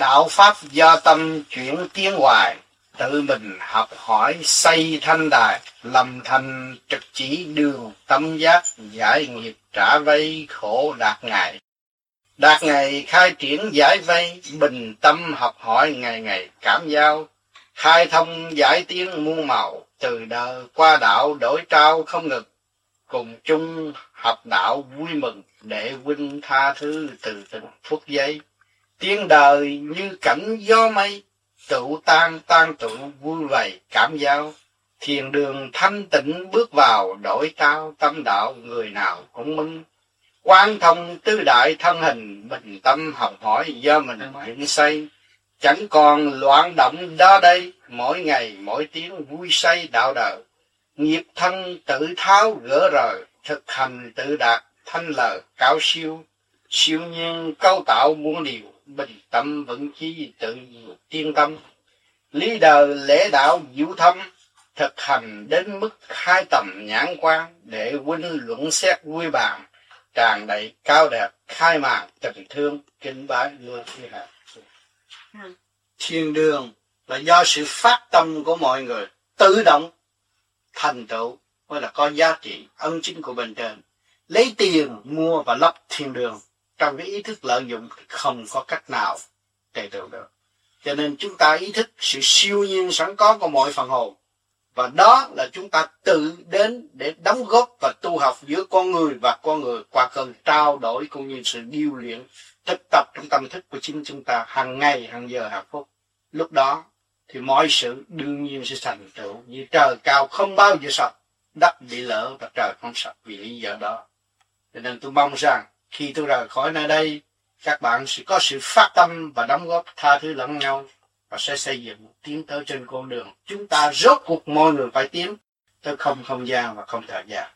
Đạo Pháp do tâm chuyển tiến hoài, tự mình học hỏi xây thanh đài, lâm thành trực chỉ đường tâm giác, giải nghiệp trả vây khổ đạt ngày. Đạt ngày khai triển giải vây, bình tâm học hỏi ngày ngày cảm giao, khai thông giải tiến muôn màu, từ đời qua đạo đổi trao không ngừng, cùng chung học đạo vui mừng, để huynh tha thứ từ từng phút giây. Tiếng đời như cảnh gió mây, tụ tan tan tụ vui vầy cảm giao, thiền đường thanh tịnh bước vào, đổi trao tâm đạo người nào cũng minh. Quán thông tứ đại thân hình, bình tâm học hỏi do mình dựng xây, chẳng còn loạn động đó đây, mỗi ngày mỗi tiếng vui say đạo đời. Nghiệp thân tự tháo gỡ rời, thực hành tự đạt thanh lời cao siêu, siêu nhiên câu tạo muôn điều, bình tâm vững chí tự tiên tâm. Lý đời lễ đạo diệu thâm, thực hành đến mức khai tầm nhãn quan, để huynh luận xét vui bàn, tràn đầy cao đẹp khai màn tình thương kính bái luôn thi hạ. Thiên đường là do sự phát tâm của mọi người tự động thành tựu, mới là có giá trị ân chính của bên trên. Lấy tiền mua và lấp thiên đường, trong cái ý thức lợi dụng không có cách nào tề tựu được. Cho nên chúng ta ý thức sự siêu nhiên sẵn có của mọi phần hồn, và đó là chúng ta tự đến để đóng góp và tu học giữa con người và con người qua cơn trao đổi cũng như sự điêu luyện thực tập trong tâm thức của chính chúng ta hàng ngày, hàng giờ, hàng phút. Lúc đó thì mọi sự đương nhiên sẽ thành tựu, như trời cao không bao giờ sập, đất bị lở và trời không sập vì lý do đó. Cho nên tôi mong rằng khi tôi rời khỏi nơi đây, các bạn sẽ có sự phát tâm và đóng góp tha thứ lẫn nhau, và sẽ xây dựng tiến tới trên con đường chúng ta rốt cuộc mọi người phải tiến tới không gian và không thời gian.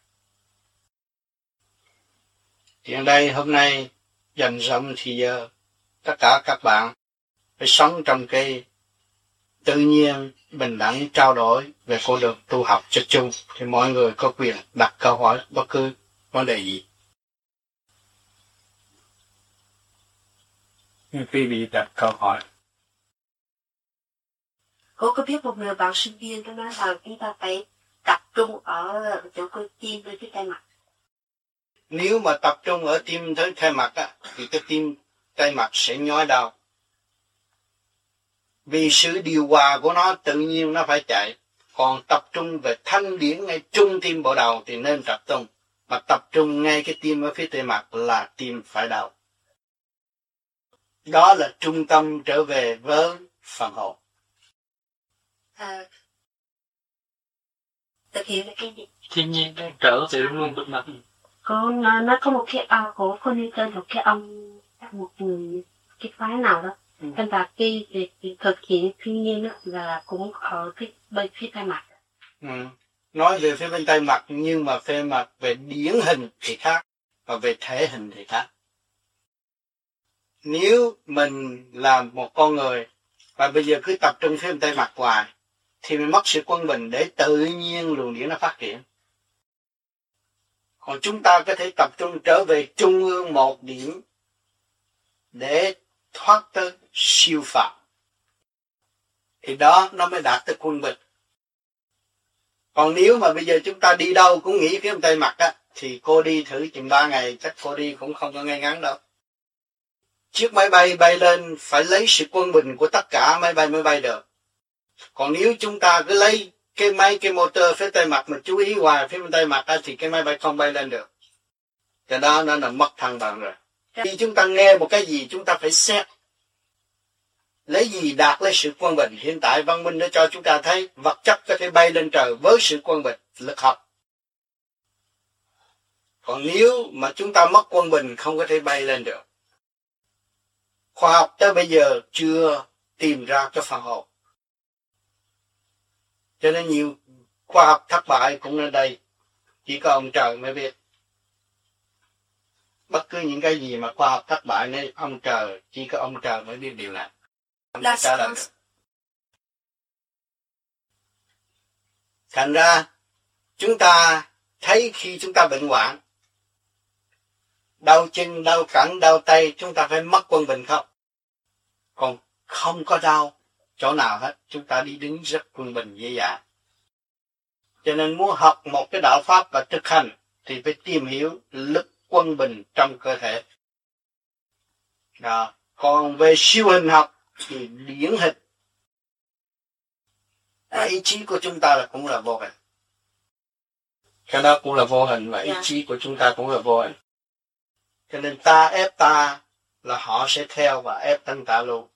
Hiện đây hôm nay dành dòng thì giờ tất cả các bạn phải sống trong cái tự nhiên bình đẳng trao đổi về con đường tu học cho chung, thì mọi người có quyền đặt câu hỏi bất cứ vấn đề gì. Quý vị đặt câu hỏi. Cô có biết một người bạn sinh viên có nói là chúng ta phải tập trung ở chỗ cơ tim với cái tay mặt. Nếu mà tập trung ở tim tới tay mặt á, thì cái tim tay mặt sẽ nhói đau. Vì sự điều hòa của nó tự nhiên nó phải chạy. Còn tập trung về thanh điển ngay trung tim bộ đầu thì nên tập trung. Mà tập trung ngay cái tim ở phía tay mặt là tim phải đau. Đó là trung tâm trở về với phần hồn. Thực hiện là cái gì? Thiên nhiên đang trở về luôn bên mặt. Nó có một cái ông của cô như tên một cái ông, một người cái phái nào đó. Nên là cái thực hiện thiên nhiên đó là cũng ở cái bên phía tay mặt. Nói về phía bên tay mặt, nhưng mà phía mặt về điển hình thì khác, và về thể hình thì khác. Nếu mình là một con người và bây giờ cứ tập trung phía bên tay mặt hoài, thì mình mất sự quân bình để tự nhiên luồng điển nó phát triển. Còn chúng ta có thể tập trung trở về trung ương một điểm để thoát tới siêu phạm, thì đó nó mới đạt tới quân bình. Còn nếu mà bây giờ chúng ta đi đâu cũng nghĩ phía bên tay mặt á, thì cô đi thử chừng 3 ngày chắc cô đi cũng không có ngay ngắn đâu. Chiếc máy bay bay lên phải lấy sự quân bình của tất cả máy bay mới bay được. Còn nếu chúng ta cứ lấy cái motor phía tay mặt mà chú ý hoài phía bên tay mặt á, thì cái máy bay không bay lên được. Cho đó nó là mất thăng bằng rồi. Khi chúng ta nghe một cái gì chúng ta phải xét. Lấy gì đạt lấy sự quân bình. Hiện tại văn minh đã cho chúng ta thấy vật chất có thể bay lên trời với sự quân bình, lực học. Còn nếu mà chúng ta mất quân bình không có thể bay lên được. Khoa học tới bây giờ chưa tìm ra cái phần hồn. Cho nên nhiều khoa học thất bại cũng ở đây. Chỉ có ông trời mới biết. Bất cứ những cái gì mà khoa học thất bại nên ông trời, chỉ có ông trời mới biết điều này. Thành ra chúng ta thấy khi chúng ta bệnh hoạn, đau chân, đau cẳng, đau tay, chúng ta phải mất quân bình không? Còn không có đau chỗ nào hết, chúng ta đi đứng rất quân bình dễ dàng. Cho nên muốn học một cái đạo pháp và thực hành thì phải tìm hiểu lực quân bình trong cơ thể. Đó. Còn về siêu hình học thì điển hình, ý chí của chúng ta là cũng là vô hình. Cái đó cũng là vô hình và ý chí của chúng ta cũng là vô hình. Cho nên ta ép ta là họ sẽ theo và ép thân ta luôn.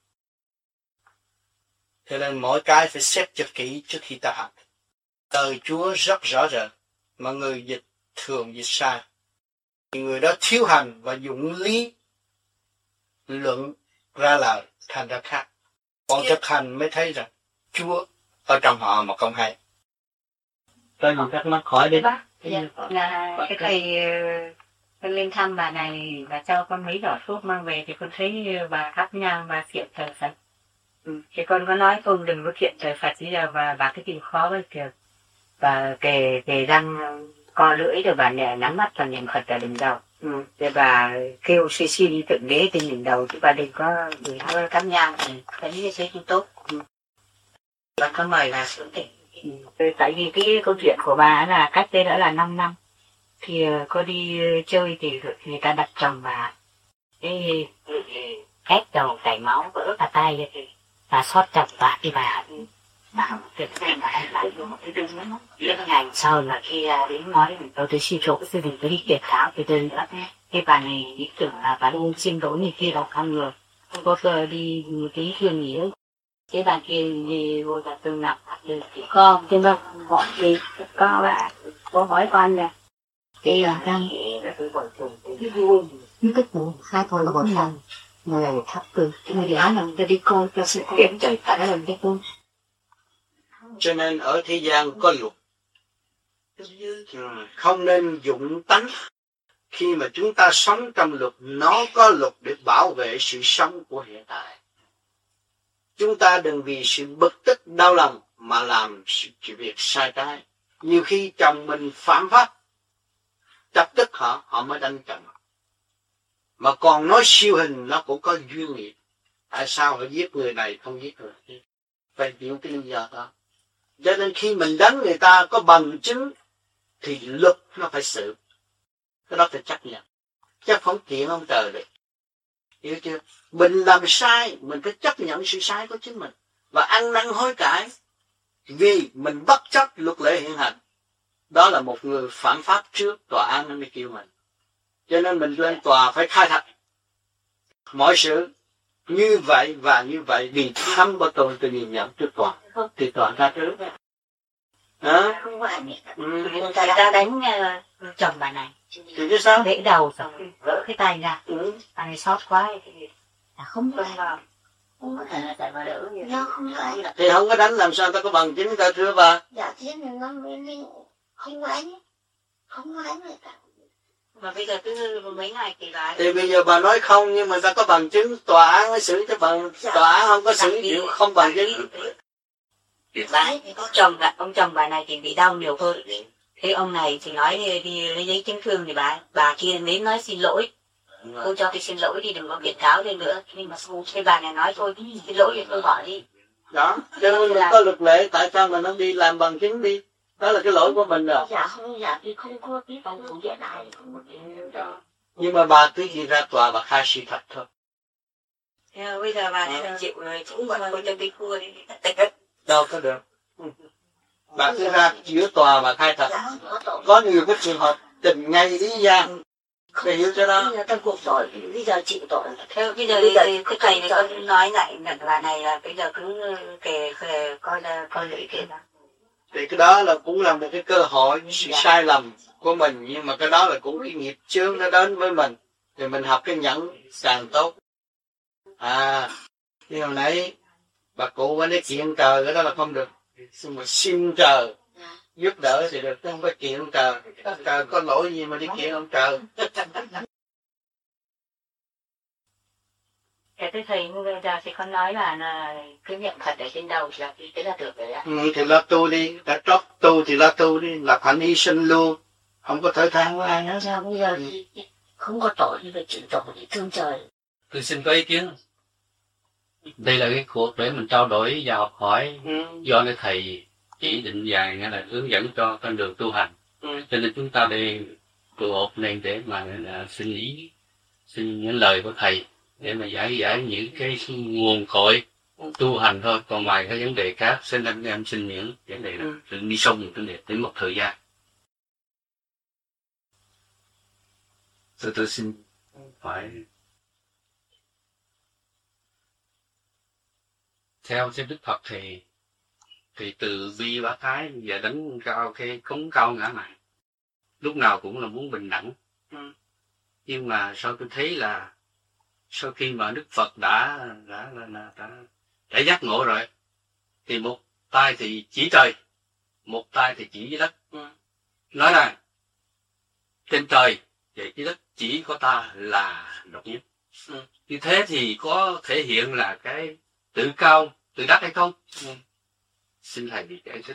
Cho nên mỗi cái phải xét cho kỹ trước khi ta học. Lời Chúa rất rõ rệt, mà người dịch thường dịch sai. Người đó thiếu hành và dụng lý luận ra lời thành ra khác. Còn thực hành mới thấy rằng Chúa ở trong họ mà không hay. Có những thắc mắc hỏi đi. Bác, cái thầy con lên thăm bà này và cho con mấy giỏ thuốc mang về thì con thấy bà thắp nhang và kiện trời Phật. Thì con có nói con đừng có kiện trời Phật gì đâu, và bà cứ tìm khó với kìa. Và kề răng co lưỡi rồi bà nắm mắt và niệm Phật là đừng đầu. Rồi bà kêu suy đi thượng đế trên đỉnh đầu, chứ bà đừng có cắm nhang. Cái như thế cũng tốt. Và con mời bà xuống tỉnh. Tại vì cái câu chuyện của bà là cách đây đã là 5 năm. Thì cô đi chơi thì người ta đặt chồng bà. Cái ép đầu chảy máu vỡ cả tay và xót chặt bà thì bà tuyệt vời mà em lại vô một cái đêm nữa. Cái ngày sau là khi đến nói tôi xin lỗi sư đình tôi đi kiệt tháo thì tôi nữa. Cái bà này nghĩ tưởng là bà luôn xin lỗi như khi đọc con người. Không có giờ đi một tí thương nghĩa. Cái bà kia đi vô cả tương nặng thì con trên đó gọi đi con bà có hỏi con nè cái là đang cái vui những cái vụ hai con là một lần người thắp từ người đã làm ta đi coi cho sự kiện trời phải làm cho tôi. Cho nên ở thế gian có luật, không nên dụng tánh. Khi mà chúng ta sống trong luật, nó có luật để bảo vệ sự sống của hiện tại. Chúng ta đừng vì sự bực tức đau lòng mà làm sự việc sai trái. Nhiều khi chồng mình phạm pháp, chọc tức họ mới đánh chồng. Mà còn nói siêu hình nó cũng có duyên nghiệp. Tại sao họ giết người này không giết người kia? Phải hiểu cái lý do đó. Cho nên khi mình đánh người ta có bằng chứng thì luật nó phải xử. Cái đó phải chấp nhận. Chứ không kiện ông trời được. Hiểu chưa? Mình làm sai, mình phải chấp nhận sự sai của chính mình. Và ăn năn hối cải. Vì mình bất chấp luật lệ hiện hành. Đó là một người phạm pháp trước, tòa án nó mới kêu mình. Cho nên mình lên tòa phải khai thật mọi sự như vậy và như vậy, vì thăm của tôi nhìn nhận trước tòa. Thì tòa ra trước. Hả? Không phải người ta đã đánh chồng bà này. Thì chứ sao? Gãy đầu xong vỡ cái tay ra. Bà này sót quá thì không có vào. Không có thể là tại bà đỡ như nó không phải. Thì không có đánh làm sao ta có bằng chứng ta thưa bà? Dạ thế là nó mới không đánh người ta. Mà bây giờ cứ mấy ngày thì bà Thì bây giờ bà nói không, nhưng mà ta có bằng chứng, tòa án mới xử cho bằng, tòa án không có xử chịu không bằng chứng. Bà ông chồng bà này thì bị đau nhiều hơn. Thế ông này thì nói đi lấy giấy chứng thương thì bà kia đến nói xin lỗi. Cô cho tôi xin lỗi đi, đừng có kiện cáo lên nữa. Nhưng mà cái bà này nói thôi xin lỗi thì tôi bỏ đi. Đó, cho nên mình có luật lệ, tại sao mình không đi làm bằng chứng đi? Đó là cái lỗi của mình rồi. Dạ thì không có biết ông phụ giải đại không có chuyện đó. Nhưng mà bà cứ đi ra tòa bà khai sự thật thôi. Bây giờ bà chịu chứng phạt cô cho tôi cua đi. Đâu có được. Bà cứ ra giữa tòa bà khai thật. Có nhiều cái trường hợp tình ngay lý gian. Để hiểu cho đó. Bây giờ ta cuộc tội, bây giờ chịu tội. Thế bây giờ cái thầy này con nói lại là bà này là bây giờ cứ kể coi lưỡi kia đó. Thì cái đó là cũng là một cái cơ hội, sự sai lầm của mình, nhưng mà cái đó là cũng cái nghiệp chướng nó đến với mình, thì mình học cái nhẫn càng tốt. Nhưng hồi nãy bà cụ mới nói kiện trời, cái đó là không được, mà xin trời giúp đỡ thì được, không phải kiện ông trời. Trời có lỗi gì mà đi kiện ông trời. Cái thầy bây giờ thì con nói là cứ niệm Phật ở trên đầu là thế là được rồi ạ. Thì lo tu đi, đã trót tu thì lo tu đi, lập hạnh hy sinh luôn, không có thở than với ai hết. Sao bây giờ thì không có tội thì phải chịu tội thì thương trời. Tôi xin có ý kiến. Đây là cái cuộc để mình trao đổi và học hỏi do cái thầy chỉ định dạy, nghĩa là hướng dẫn cho con đường tu hành. Cho nên chúng ta đây tụ họp lên để mà xin ý, xin những lời của thầy để mà giải những cái nguồn cội tu hành thôi. Còn ngoài cái vấn đề khác, xin anh em xin những vấn đề đó, đi sâu những vấn đề đến một thời gian. Tôi xin phải theo Đức Phật thì từ bi bác ái và đánh cao cái cống cao ngã mạn, lúc nào cũng là muốn bình đẳng. Nhưng mà sao tôi thấy là sau khi mà Đức Phật đã giác ngộ rồi, thì một tay thì chỉ trời, một tay thì chỉ dưới đất. Nói rằng trên trời và dưới đất chỉ có ta là độc nhất. Như thế thì có thể hiện là cái tự cao tự đắc hay không? Xin thầy đi giải thích.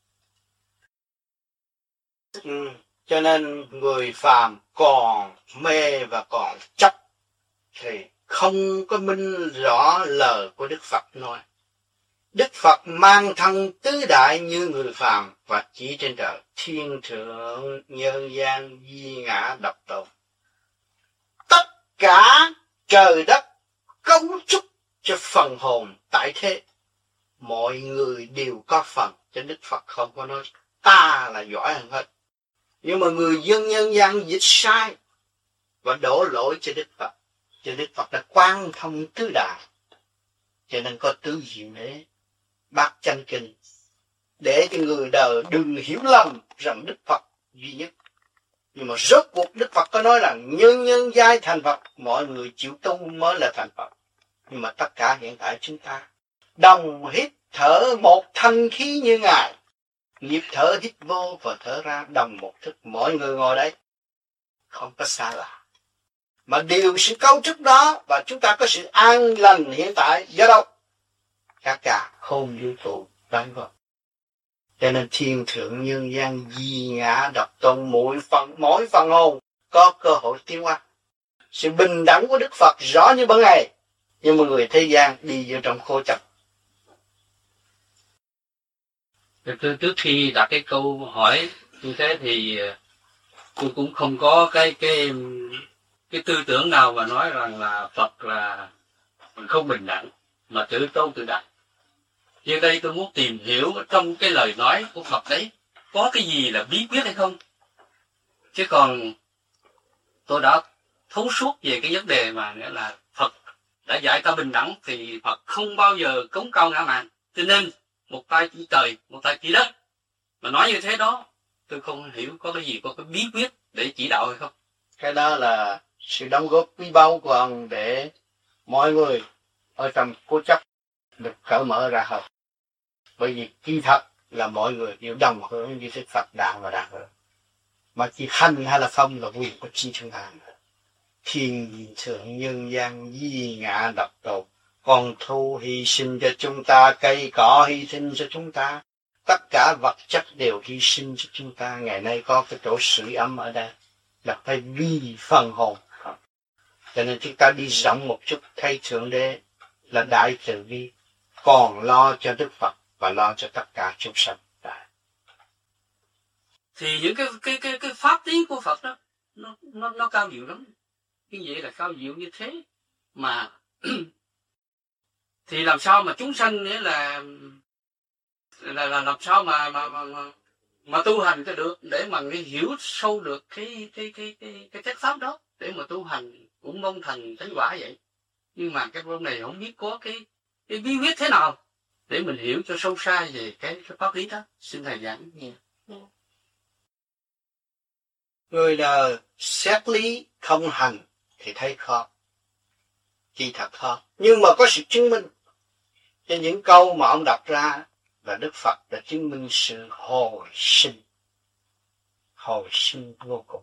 Cho nên người phàm còn mê và còn chấp thì không có minh rõ lời của Đức Phật nói. Đức Phật mang thân tứ đại như người phàm và chỉ trên trời thiên thượng nhân gian duy ngã độc tôn. Tất cả trời đất cấu trúc cho phần hồn tại thế, mọi người đều có phần, cho Đức Phật không có nói ta là giỏi hơn hết. Nhưng mà người dân nhân gian dịch sai và đổ lỗi cho Đức Phật. Cho Đức Phật đã quan thông tứ đại, cho nên có tứ diệu đế, bát chánh kinh, để cho người đời đừng hiểu lầm rằng Đức Phật duy nhất. Nhưng mà rốt cuộc Đức Phật có nói là nhân giai thành Phật, mọi người chịu tu mới là thành Phật. Nhưng mà tất cả hiện tại chúng ta đồng hít thở một thanh khí như Ngài, nhịp thở hít vô và thở ra đồng một thức. Mọi người ngồi đây không có xa lạ, mà điều sự cấu trúc đó, và chúng ta có sự an lành hiện tại do đâu? Các cả không vũ trụ đánh vào. Cho nên thiên thượng nhân gian duy ngã độc tôn, mỗi phần hồn có cơ hội tiến hóa. Sự bình đẳng của Đức Phật rõ như ban ngày, nhưng mà người thế gian đi vào trong khổ chấp. Trước khi đặt cái câu hỏi như thế thì tôi cũng không có cái tư tưởng nào mà nói rằng là Phật là không bình đẳng mà tự tôn tự đại. Nhưng đây tôi muốn tìm hiểu trong cái lời nói của Phật đấy có cái gì là bí quyết hay không. Chứ còn tôi đã thấu suốt về cái vấn đề mà nghĩa là Phật đã dạy ta bình đẳng, thì Phật không bao giờ cống cao ngã mạn. Cho nên một tay chỉ trời, một tay chỉ đất. Mà nói như thế đó, tôi không hiểu có cái gì, có cái bí quyết để chỉ đạo hay không. Cái đó là sự đóng góp quý báu của ông để mọi người ở trong cố chấp được cởi mở ra hơn. Bởi vì kỳ thật là mọi người đều đồng hướng như Đức Phật đạo và đạo hướng. Mà chỉ hành hay là không là quyền của chính chúng ta. Thiên thượng nhân gian duy ngã độc tôn, con thú hy sinh cho chúng ta, cây cỏ hy sinh cho chúng ta, tất cả vật chất đều hy sinh cho chúng ta. Ngày nay có cái chỗ sưởi ấm ở đây là phải vì phần hồn. Cho nên chúng ta đi rộng một chút, thấy Thượng Đế là đại từ bi, còn lo cho Đức Phật và lo cho tất cả chúng sanh. Thì những cái pháp lý của Phật đó nó cao diệu lắm. Cái vậy là cao diệu như thế mà thì làm sao mà chúng sanh nghĩa là làm sao mà tu hành cho được, để mà hiểu sâu được cái chất pháp đó để mà tu hành cũng mong thành thánh quả vậy. Nhưng mà cái vấn này không biết có cái bí quyết thế nào để mình hiểu cho sâu xa về cái pháp lý đó. Xin thầy giảng nghe. Người đời xét lý không hành thì thấy khó, chỉ thật khó. Nhưng mà có sự chứng minh cho những câu mà ông đọc ra là Đức Phật đã chứng minh sự hồi sinh vô cùng.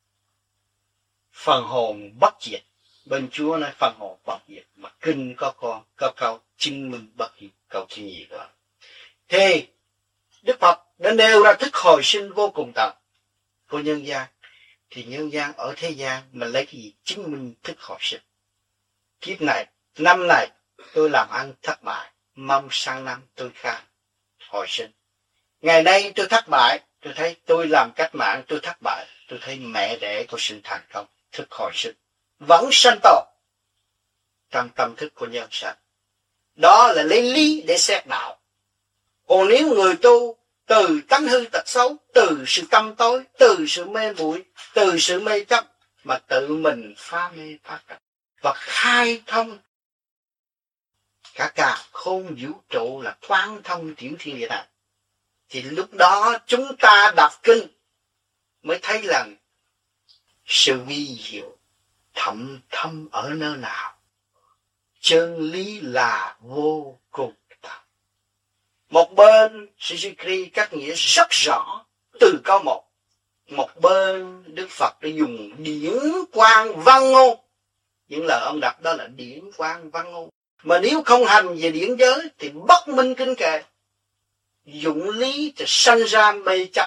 Phần hồn bất diệt, bên Chúa nói phần hồn bất diệt, mà kinh có câu chứng minh bất diệt, câu thứ nhì đó. Thì Đức Phật đã nêu ra thức hồi sinh vô cùng tận của nhân gian. Thì nhân gian ở thế gian mà lấy cái gì chứng minh thức hồi sinh? Kiếp này, năm này tôi làm ăn thất bại, mong sang năm tôi khác hồi sinh. Ngày nay tôi thất bại, tôi thấy tôi làm cách mạng tôi thất bại, tôi thấy mẹ đẻ của sự thành công, thức hồi sinh, vẫn sanh tồn trong tâm thức của nhân sanh. Đó là lấy lý để xét đạo. Còn nếu người tu từ tánh hư tật xấu, từ sự tâm tối, từ sự mê muội, từ sự mê chấp mà tự mình phá mê phá chấp và khai thông cả càn khôn vũ trụ là quán thông tiểu thiên địa này, thì lúc đó chúng ta đọc kinh mới thấy rằng sự vi diệu thậm thâm ở nơi nào. Chân lý là vô cùng. Một bên Sri các nghĩa rất rõ từ câu một. Một bên Đức Phật đã dùng điển quang văn ngôn. Những lời ông đặt đó là điển quang văn ngôn. Mà nếu không hành về điển giới thì bất minh kinh kệ. Dụng lý thì sanh ra mê chấp.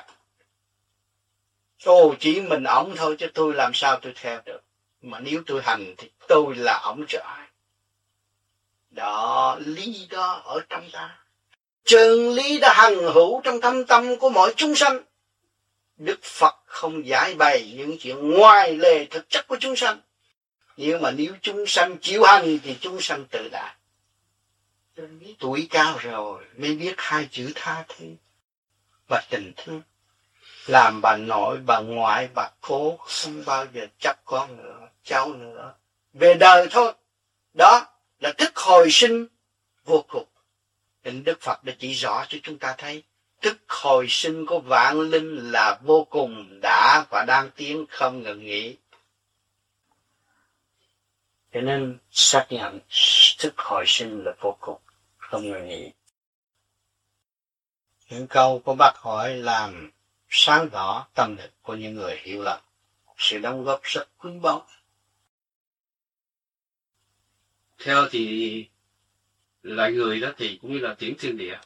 Ồ, chỉ mình ổng thôi chứ tôi làm sao tôi theo được. Mà nếu tôi hành thì tôi là ổng chứ ai. Đó, lý đó ở trong ta. Chân lý đã hằng hữu trong thâm tâm của mọi chúng sanh. Đức Phật không giải bày những chuyện ngoài lề thực chất của chúng sanh. Nhưng mà nếu chúng sanh chịu hành thì chúng sanh tự đại. Tuổi cao rồi mới biết hai chữ tha thứ và tình thương. Làm bà nội, bà ngoại, bà cố không bao giờ chấp con nữa, cháu nữa. Về đời thôi. Đó là thức hồi sinh vô cùng. Nên Đức Phật đã chỉ rõ cho chúng ta thấy thức hồi sinh của vạn linh là vô cùng, đã và đang tiến không ngừng nghỉ. Cho nên xác nhận thức hồi sinh là vô cùng, không ngừng nghỉ. Những câu của bác hỏi làm sáng tỏ tâm lực của những người hiểu lầm. Sự đóng góp rất quý báu. Theo thì loại người đó thì cũng như là chuyển thiên địa.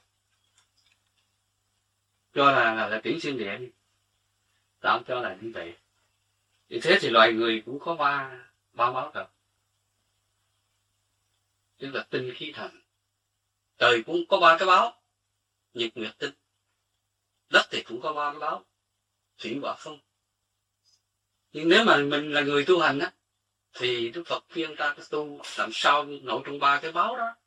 Cho là chuyển thiên địa đi. Tạm cho là như vậy. Thì thế thì loài người cũng có ba máu rồi. Tức là tinh khí thần. Trời cũng có ba cái báo. Nhật nguyệt tinh. Đất thì cũng có ba cái báo. Thủy hỏa phong. Nhưng nếu mà mình là người tu hành á, thì Đức Phật khuyên ta cái tu làm sao nổi trong ba cái báo đó.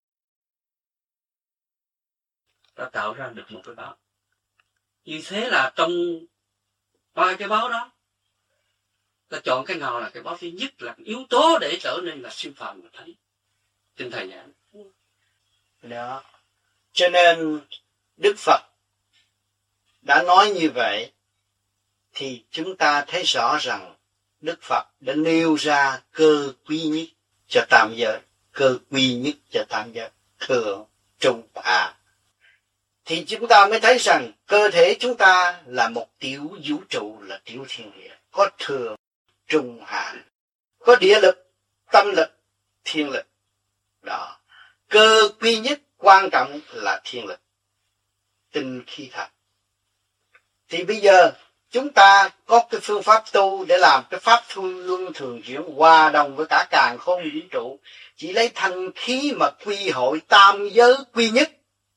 Ta tạo ra được một cái báo. Như thế là trong ba cái báo đó, ta chọn cái nào là cái báo thứ nhất, là yếu tố để trở nên là siêu phàm mà thấy. Trên thầy giảng. Đó. Cho nên Đức Phật đã nói như vậy, thì chúng ta thấy rõ rằng Đức Phật đã nêu ra cơ quý nhất cho tam giới, cơ quý nhất cho tam giới, thượng, trung, hạ. Thì chúng ta mới thấy rằng cơ thể chúng ta là một tiểu vũ trụ, là tiểu thiên địa, có thượng, trung, hạ, có địa lực, tâm lực, thiên lực. Đó. Cơ quý nhất quan trọng là thiên lực, tinh khí thần. Thì bây giờ chúng ta có cái phương pháp tu để làm cái pháp thu luân thường chuyển hòa đồng với cả càn khôn vũ trụ, chỉ lấy thanh khí mà quy hội tam giới quy nhất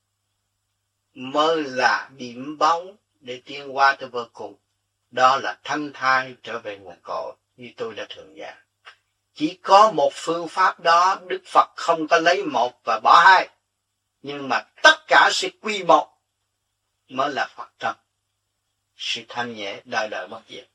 mới là điểm bóng để tiến hóa tới vô cùng. Đó là thanh thai trở về nguồn cội, như tôi đã thường giảng. Chỉ có một phương pháp đó, Đức Phật không có lấy một và bỏ hai, nhưng mà tất cả sẽ quy một mới là Phật tâm. Sự thanh nhẹ đời đời bất diệt.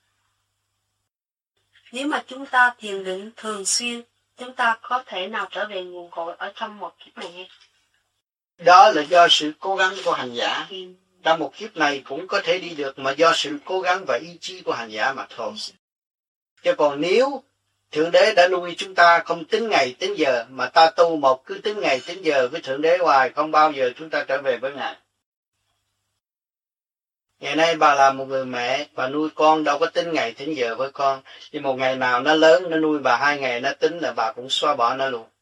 Nếu mà chúng ta thiền định thường xuyên, chúng ta có thể nào trở về nguồn cội ở trong một kiếp này hay? Đó là do sự cố gắng của hành giả. Trong một kiếp này cũng có thể đi được, mà do sự cố gắng và ý chí của hành giả mà thôi. Chứ còn nếu Thượng Đế đã nuôi chúng ta không tính ngày tính giờ, mà ta tu một cứ tính ngày tính giờ với Thượng Đế hoài, không bao giờ chúng ta trở về với Ngài. Ngày nay bà là một người mẹ, bà nuôi con đâu có tính ngày tính giờ với con. Nhưng một ngày nào nó lớn, nó nuôi bà 2 ngày, nó tính là bà cũng xóa bỏ nó luôn.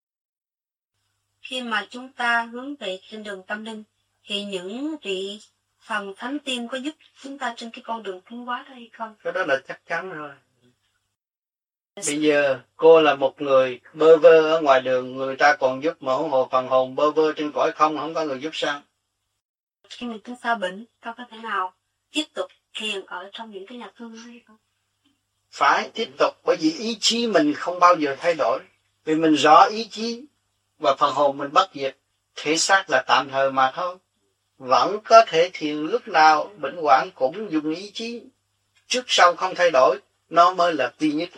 Khi mà chúng ta hướng về trên đường tâm linh, thì những vị phần thánh tiên có giúp chúng ta trên cái con đường tiến hóa đó hay không? Cái đó là chắc chắn rồi. Bây giờ cô là một người bơ vơ ở ngoài đường, người ta còn giúp mà huống hồ phần hồn bơ vơ trên cõi không có người giúp sao? Khi mình cứ xa bệnh, con có thể nào tiếp tục thiền ở trong những cái nhà thương hay không? Phải tiếp tục, bởi vì ý chí mình không bao giờ thay đổi. Vì mình rõ ý chí và phần hồn mình bất diệt, thể xác là tạm thời mà thôi. Vẫn có thể thiền lúc nào bệnh hoạn cũng dùng ý chí. Trước sau không thay đổi, nó mới là duy nhất.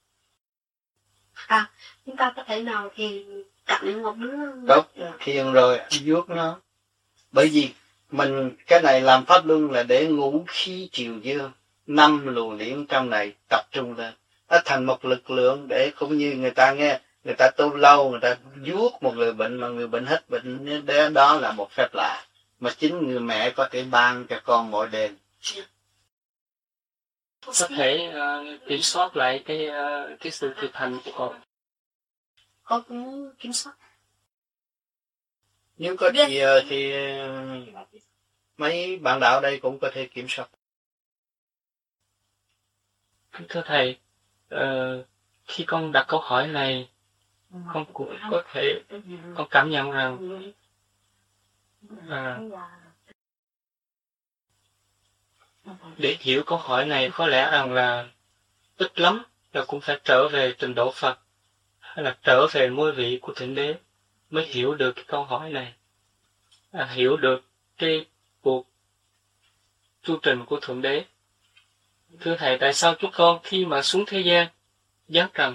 Chúng ta có thể nào thiền cạnh một đứa? Tốt, thiền rồi vuốt nó. Bởi vì mình cái này làm pháp luân là để ngũ khí triều dương, 5 luồng điển trong này tập trung lên, nó thành một lực lượng để cũng như người ta nghe, người ta tu lâu, người ta vuốt một người bệnh mà người bệnh hết bệnh, đó là một phép lạ mà chính người mẹ có thể ban cho con mỗi đêm. Có thể kiểm soát lại cái sự thực hành của con. Con cũng kiểm soát. Nếu có gì thì mấy bạn đạo đây cũng có thể kiểm soát. Thưa thầy, khi con đặt câu hỏi này, con cũng có thể con cảm nhận rằng để hiểu câu hỏi này có lẽ rằng là ít lắm là cũng phải trở về trình độ Phật hay là trở về ngôi vị của Thượng Đế mới hiểu được cái câu hỏi này, hiểu được cái cuộc chu trình của Thượng Đế. Thưa thầy, tại sao chúng con khi mà xuống thế gian giáng trần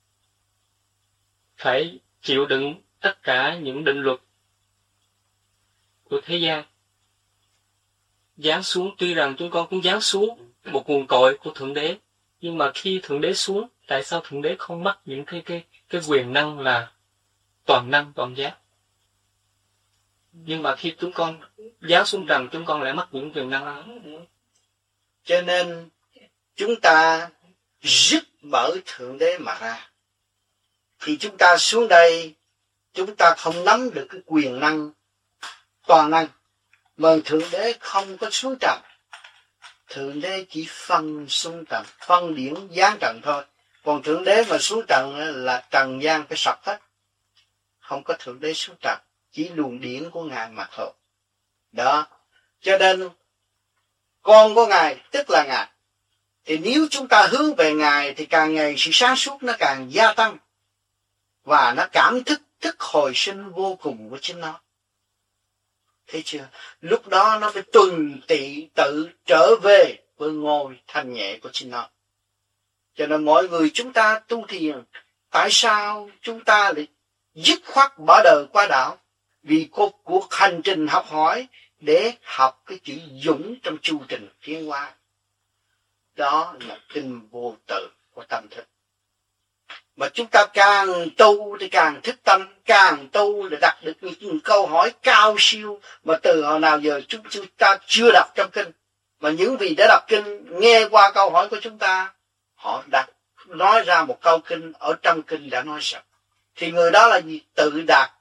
phải chịu đựng tất cả những định luật của thế gian? Giáng xuống, tuy rằng chúng con cũng giáng xuống một nguồn cội của Thượng Đế, nhưng mà khi Thượng Đế xuống, tại sao Thượng Đế không mất những cái quyền năng là toàn năng toàn giác? Nhưng mà khi chúng con giáng xuống trần, chúng con lại mất những quyền năng đó. Cho nên chúng ta dứt bởi Thượng Đế mà ra. Thì chúng ta xuống đây, chúng ta không nắm được cái quyền năng toàn năng, mà Thượng Đế không có xuống trần. Thượng Đế chỉ phân xuống trần, phân điển giáng trần thôi. Còn Thượng Đế mà xuống trần là trần gian phải sập hết. Không có Thượng Đế xuống trần, chỉ luồng điển của Ngài mà thôi. Đó, cho nên con của Ngài tức là Ngài. Thì nếu chúng ta hướng về Ngài thì càng ngày sự sáng suốt nó càng gia tăng. Và nó cảm thức hồi sinh vô cùng của chính nó. Thấy chưa? Lúc đó nó phải tuần tị tự trở về với ngôi thanh nhẹ của chính nó. Cho nên mọi người chúng ta tu thiền, tại sao chúng ta lại dứt khoát bỏ đời qua đạo? Vì cuộc hành trình học hỏi để học cái chữ dũng trong chu trình tiến hóa. Đó là kinh vô tự của tâm thức. Mà chúng ta càng tu thì càng thức tâm, càng tu để đặt được những câu hỏi cao siêu mà từ hồi nào giờ chúng ta chưa đọc trong kinh. Mà những vị đã đọc kinh, nghe qua câu hỏi của chúng ta, họ đã nói ra một câu kinh, ở trong kinh đã nói rằng. Thì người đó là gì? Tự đạt,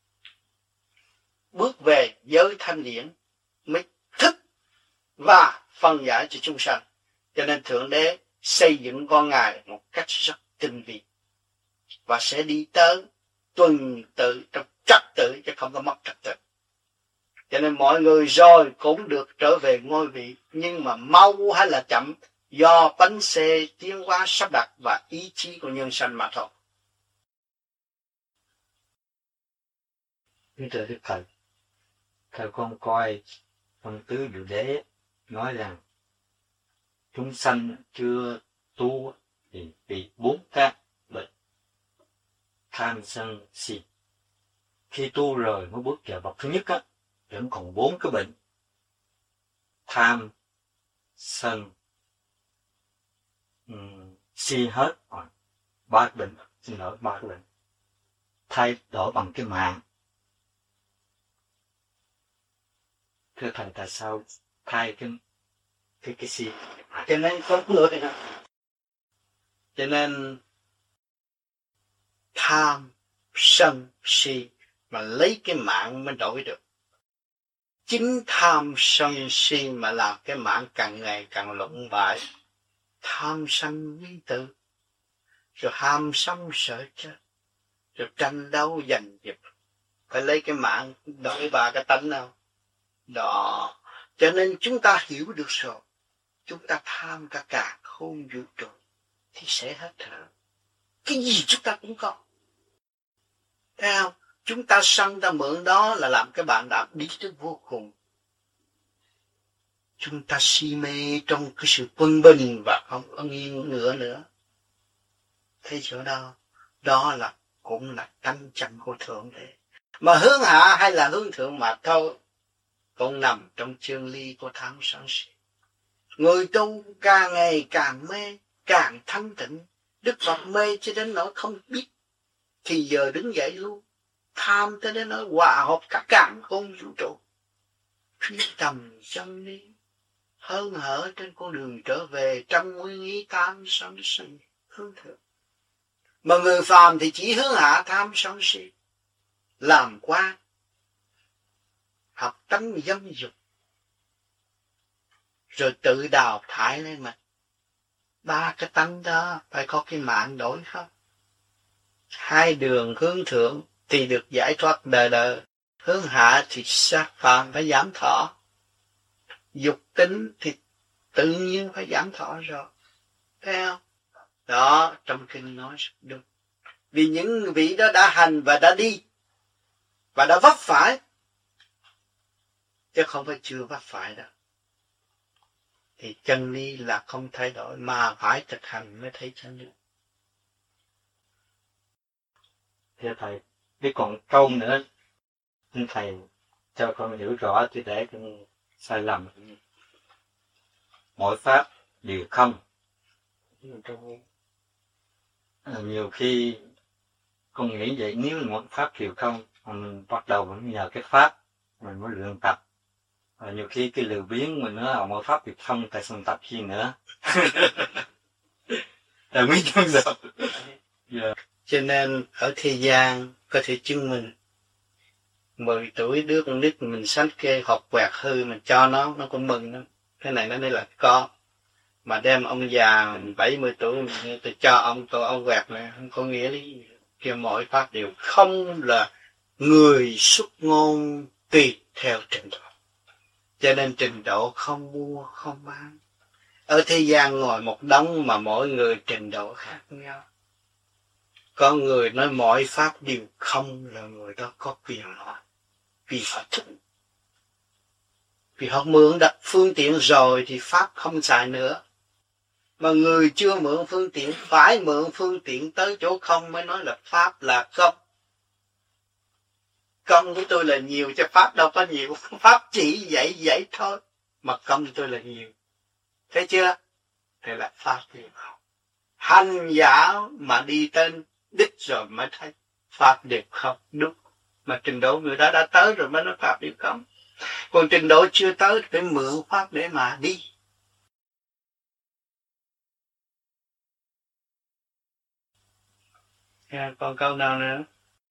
bước về giới thanh điển, mới thức và phân giải cho chúng sanh. Cho nên Thượng Đế xây dựng con Ngài một cách rất tinh vi. Và sẽ đi tới tuần tự trong trật tự chứ không có mất trật tự. Cho nên mọi người rồi cũng được trở về ngôi vị. Nhưng mà mau hay là chậm do bánh xe tiến hóa sắp đặt và ý chí của nhân sanh mà thôi. Kính thưa Đức Thầy, theo con coi Văn Tứ Diệu Đế nói rằng chúng sanh chưa tu thì bị 4 cái bệnh: tham sân si. Khi tu rồi mới bước vào bậc thứ nhất á, vẫn còn 4 cái bệnh: tham, sân, si hết rồi. 3 bệnh, xin lỗi, 3 cái bệnh. Thay đổi bằng cái mạng. Thưa Thầy, tại sao thay cái si? Cho nên có nữa thì nào. Cho nên tham, sân, si mà lấy cái mạng mới đổi được. Chính tham, sân, si mà làm cái mạng càng ngày càng lụng bại. Tham sân quý tử. rồi ham sống sợ chết, rồi tranh đấu giành giật, phải lấy cái mạng đổi bà cái tánh nào đó. Cho nên chúng ta hiểu được rồi, chúng ta tham cả càn khôn vũ trụ thì sẽ hết thở. Cái gì chúng ta cũng có, thấy không? Chúng ta sân ta mượn đó là làm cái bạn đạo đi tới vô cùng. Chúng ta si mê trong cái sự quân bình và không có nghiêng ngửa nữa. Thấy chỗ đó, đó là cũng là tánh chân của Thượng Đế. Mà hướng hạ hay là hướng thượng mà thôi, cũng nằm trong chân lý của tham sân si. Người tu càng ngày càng mê, càng thanh tịnh. Đức Phật mê cho đến nỗi không biết, thì giờ đứng dậy luôn. Tham tới đến nỗi hòa hợp cả càn khôn vũ trụ, truy tầm chân lý, hơn hở trên con đường trở về trong nguyên ý tham sân si hướng thượng. Mà người phàm thì chỉ hướng hạ tham sân si, làm quan, học tánh dâm dục, rồi tự đào thải lên mình. Ba cái tánh đó phải có cái mạng đổi không? Hai đường hướng thượng thì được giải thoát đời đời, hướng hạ thì sát phàm phải giảm thọ, dục tính thì tự nhiên phải giảm thọ rồi, thấy không? Đó, trong kinh nói rất đúng. Vì những vị đó đã hành và đã đi và đã vấp phải, chứ không phải chưa vấp phải đâu. Thì chân lý là không thay đổi, mà phải thực hành mới thấy chân lý. Thưa thầy, biết còn câu nữa, xin thầy cho con hiểu rõ chứ để con sai lầm. Mỗi pháp đều không. Nhiều khi con nghĩ vậy, nếu mỗi pháp đều không, mình bắt đầu mình nhờ cái pháp mình mới luyện tập. Nhiều khi cái lười biếng mình nói mỗi pháp đều không, tại sao tập chi nữa? Là mấy trăm giờ. Yeah. Cho nên ở thế gian có thể chứng minh 10 tuổi đứa con nít mình sách kê học quẹt hư mình cho nó cũng mừng lắm. Cái này nó đây là con. Mà đem ông già 70 tuổi mình tôi cho ông quẹt này không có nghĩa lý. Kêu mọi pháp đều không, là người xuất ngôn tùy theo trình độ. Cho nên trình độ không mua không bán. Ở thế gian ngồi một đống mà mỗi người trình độ khác nhau. Có người nói mọi pháp đều không, là người đó có quyền nói. Vì họ thích. Vì họ mượn đặt phương tiện rồi thì pháp không xài nữa. Mà người chưa mượn phương tiện phải mượn phương tiện tới chỗ không mới nói là pháp là không. Công của tôi là nhiều chứ pháp đâu có nhiều. Pháp chỉ dạy thôi. Mà công của tôi là nhiều. Thấy chưa? Thế là pháp đều không. Hành giả mà đi tên đích rồi mới thấy pháp đều không. Đúng. Mà trình độ người đó đã tới rồi mới nói pháp đều không. Còn trình độ chưa tới thì phải mượn pháp để mà đi. Còn câu nào nữa?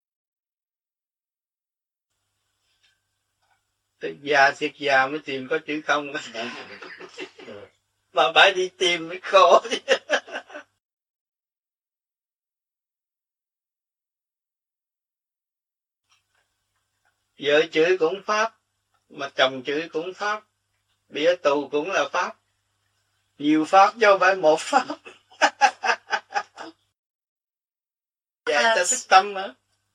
Tới già thiệt già mới tìm có chữ không. Mà phải đi tìm mới khổ. Vợ chửi cũng pháp, mà chồng chửi cũng pháp, bị ở tù cũng là pháp. Nhiều pháp chứ không phải một pháp. Dạy ta thức tâm nữa.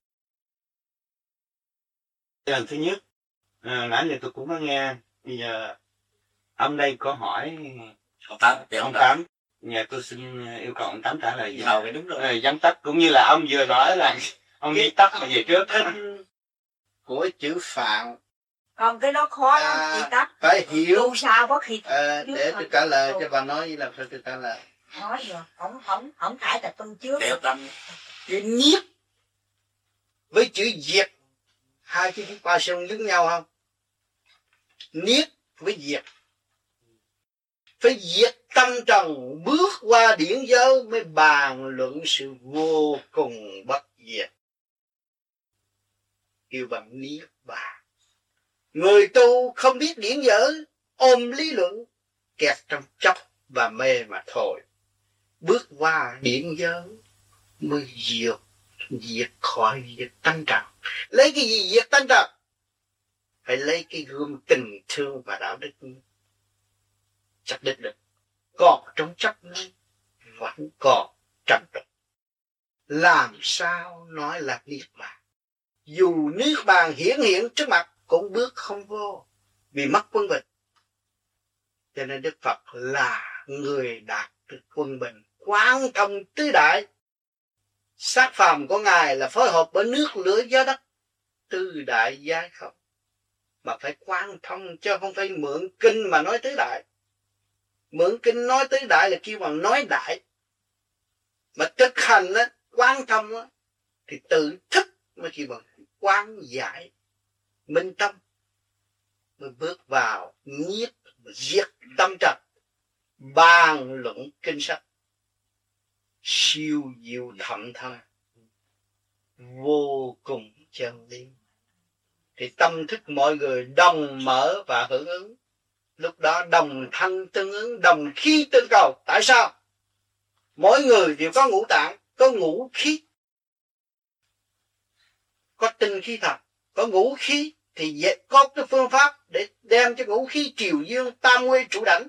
Lần thứ nhất, nãy giờ tôi cũng có nghe, bây giờ ông đây có hỏi ông Tám, nhà tôi xin yêu cầu ông Tám trả lời gì? Đúng rồi, vắn tắt, cũng như là ông vừa nói là ông đi tắt mà về trước của chữ Phạn. Còn cái đó khó lắm, chị tắt. Phải hiểu. Sao có khi để tôi trả lời cho bà nói là phải tôi trả lời. Nói rồi, không cãi tập trung trước. Để tâm. Chữ nhiếp với chữ diệt, hai chữ qua sông giống nhau không? Niết với diệt. Phải diệt tâm trần, bước qua điển giới mới bàn luận sự vô cùng bất diệt. Kêu bằng niết bàn. Người tu không biết điển giới, ôm lý luận, kẹt trong chốc và mê mà thôi. Bước qua điển giới, mới diệt khỏi diệt tánh trần. Lấy cái gì diệt tánh trần? Phải lấy cái gươm tình thương và đạo đức chắc đích được. Còn trong chấp này vẫn còn tranh chấp. Làm sao nói là niết bàn? Dù niết bàn hiển hiện trước mặt cũng bước không vô, vì mất quân bình. Cho nên Đức Phật là người đạt được quân bình, quán thông tứ đại. Xác phàm của Ngài là phối hợp với nước lửa gió đất, tứ đại giai không. Mà phải quán thông, chứ không phải mượn kinh mà nói tứ đại. Mượn kinh nói tứ đại là kêu bằng nói đại. Mà thực hành á, quán thông á, thì tự thức mới kêu bằng quán giải, minh tâm. Mới bước vào nhiếp diệt tâm trần, bàn luận kinh sách, siêu diệu thậm thâm, vô cùng chân lý. Thì tâm thức mọi người đồng mở và hưởng ứng. Lúc đó đồng thân tương ứng, đồng khí tương cầu. Tại sao? Mỗi người đều có ngũ tạng, có ngũ khí, có tinh khí thần, có ngũ khí thì có cái phương pháp để đem cho ngũ khí triều dương tam nguy trụ đảnh.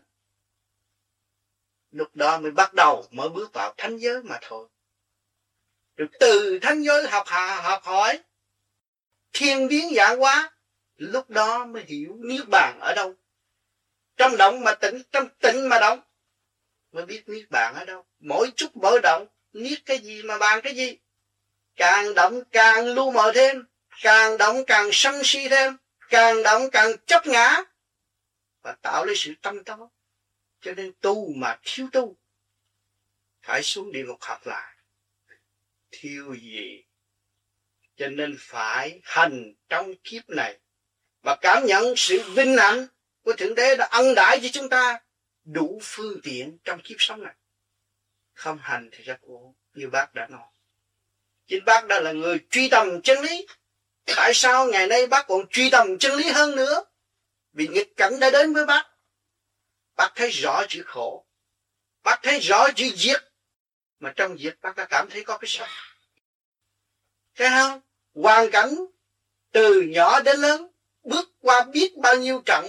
Lúc đó mới bắt đầu mới bước vào thánh giới mà thôi. Rồi từ thánh giới học hỏi thiên biến dạng hóa, lúc đó mới hiểu niết bàn ở đâu. Trong động mà tịnh, trong tịnh mà động, mới biết niết bàn ở đâu. Mỗi chút mỗi động niết cái gì mà bàn cái gì. Càng động càng lu mờ thêm, càng động càng sân si thêm, càng động càng chấp ngã và tạo lấy sự tâm tối. Cho nên tu mà thiếu tu, phải xuống địa ngục học lại. Thiếu gì? Cho nên phải hành trong kiếp này và cảm nhận sự vinh hạnh của Thượng Đế đã ân đãi cho chúng ta đủ phương tiện trong kiếp sống này. Không hành thì rất ổn, như bác đã nói. Chính bác đã là người truy tầm chân lý. Tại sao ngày nay bác còn truy tầm chân lý hơn nữa? Vì nghịch cảnh đã đến với bác. Bác thấy rõ chữ khổ, bác thấy rõ chữ diệt, mà trong diệt bác đã cảm thấy có cái sống. Thấy không? Hoàn cảnh từ nhỏ đến lớn, bước qua biết bao nhiêu trận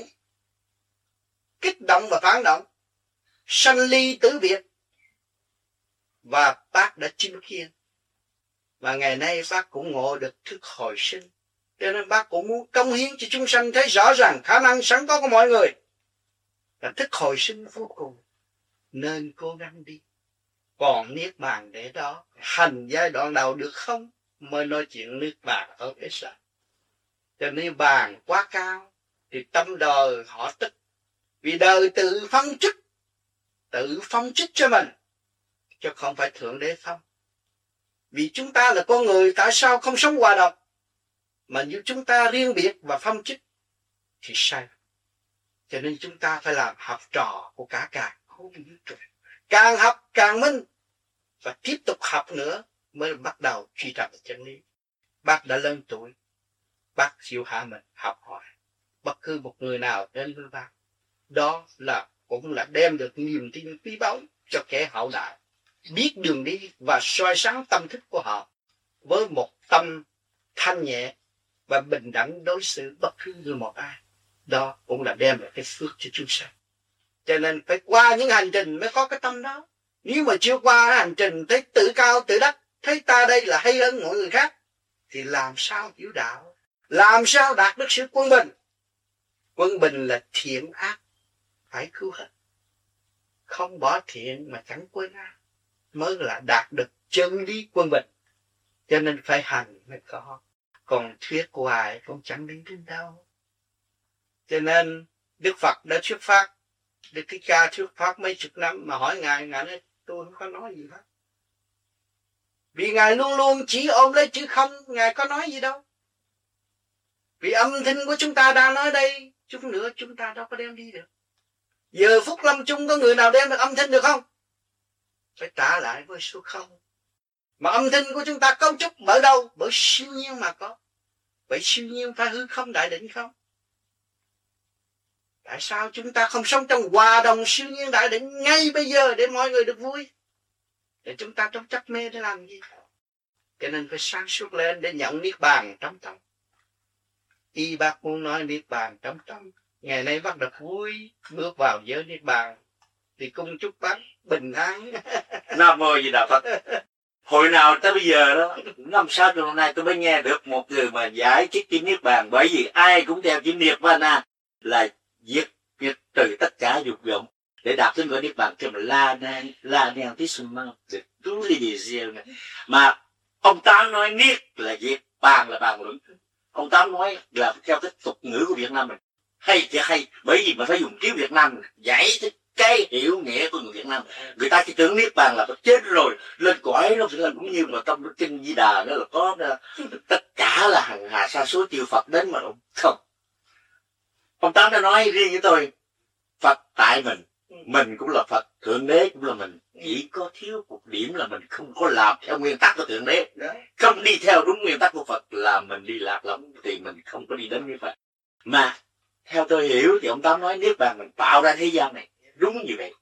kích động và phản động, sanh ly tử biệt, và bác đã chứng kiến. Và ngày nay bác cũng ngộ được thức hồi sinh. Cho nên bác cũng muốn cống hiến cho chúng sanh thấy rõ ràng khả năng sẵn có của mọi người là thức hồi sinh vô cùng, nên cố gắng đi. Còn niết bàn để đó, hành giai đoạn đầu được không mới nói chuyện niết bàn ở cái sao. Cho nên bàn quá cao thì tâm đời họ tức, vì đời tự phong chức cho mình, chứ không phải Thượng Đế phong. Vì chúng ta là con người, tại sao không sống hòa đồng? Mà như chúng ta riêng biệt và phong chức thì sai. Cho nên chúng ta phải làm học trò của cả vũ trụ. Càng học càng minh, và tiếp tục học nữa mới bắt đầu truy tập chân lý. Bác đã lớn tuổi, bác chịu hạ mình học hỏi. Bất cứ một người nào đến với bác, đó là cũng là đem được niềm tin quý báu cho kẻ hậu đại, biết đường đi và soi sáng tâm thức của họ với một tâm thanh nhẹ và bình đẳng đối xử bất cứ người một ai. Đó cũng là đem lại cái phước cho chúng sanh. Cho nên phải qua những hành trình mới có cái tâm đó. Nếu mà chưa qua hành trình thấy tự cao tự đắc, thấy ta đây là hay hơn mọi người khác, thì làm sao hiểu đạo? Làm sao đạt được sự quân bình? Quân bình là thiện ác phải cứu hết. Không bỏ thiện mà chẳng quên ác mới là đạt được chân lý quân bình. Cho nên phải hành mới có. Còn thuyết hoài cũng chẳng đi đến đâu. Cho nên Đức Phật đã thuyết pháp, Đức Thích Ca thuyết pháp mấy chục năm mà hỏi Ngài nói tôi không có nói gì hết. Vì Ngài luôn luôn chỉ ôm lấy chữ không, Ngài có nói gì đâu. Vì âm thanh của chúng ta đang nói đây, chút nữa chúng ta đâu có đem đi được. Giờ phút lâm chung có người nào đem được âm thanh được không? Phải trả lại với số không. Mà âm thanh của chúng ta cấu trúc bởi đâu? Bởi siêu nhiên mà có. Vậy siêu nhiên phải hư không đại định không? Tại sao chúng ta không sống trong hòa đồng siêu nhiên đại định ngay bây giờ để mọi người được vui? Để chúng ta trong chấp mê để làm gì? Cho nên phải sáng suốt lên để nhận niết bàn trong tâm. Y bác muốn nói niết bàn trong tâm. Ngày nay bác được vui bước vào giới niết bàn thì cung chúc bác bình an. Nam mô Di Đà Phật. Hồi nào tới bây giờ đó, 5-6 tuần nay tôi mới nghe được một người mà giải thích chữ niết bàn, bởi vì ai cũng theo chữ nirvana là diệt trừ tất cả dục vọng để đạt đến gọi niết bàn, cho mà la nang tí sum mang tú li diệu này. Mà ông Tám nói niết là diệt, bàn là bàn luận. Ông Tám nói là theo cái tục ngữ của Việt Nam mình hay chứ hay, bởi vì mà phải dùng tiếng Việt Nam giải thích cái hiểu nghĩa của người Việt Nam. Người ta chỉ tưởng niết bàn là chết rồi lên cõi nó sẽ là cũng như mà trong kinh Di Đà đó là có tất cả là hằng hà sa số chư Phật đến mà không. Ông Tám đã nói riêng với tôi, Phật tại mình cũng là Phật, Thượng Đế cũng là mình, chỉ có thiếu một điểm là mình không có làm theo nguyên tắc của Thượng Đế, không đi theo đúng nguyên tắc của Phật là mình đi lạc lõng, thì mình không có đi đến với Phật. Mà theo tôi hiểu thì ông Tám nói niết bàn mình tạo ra thế gian này đúng như vậy.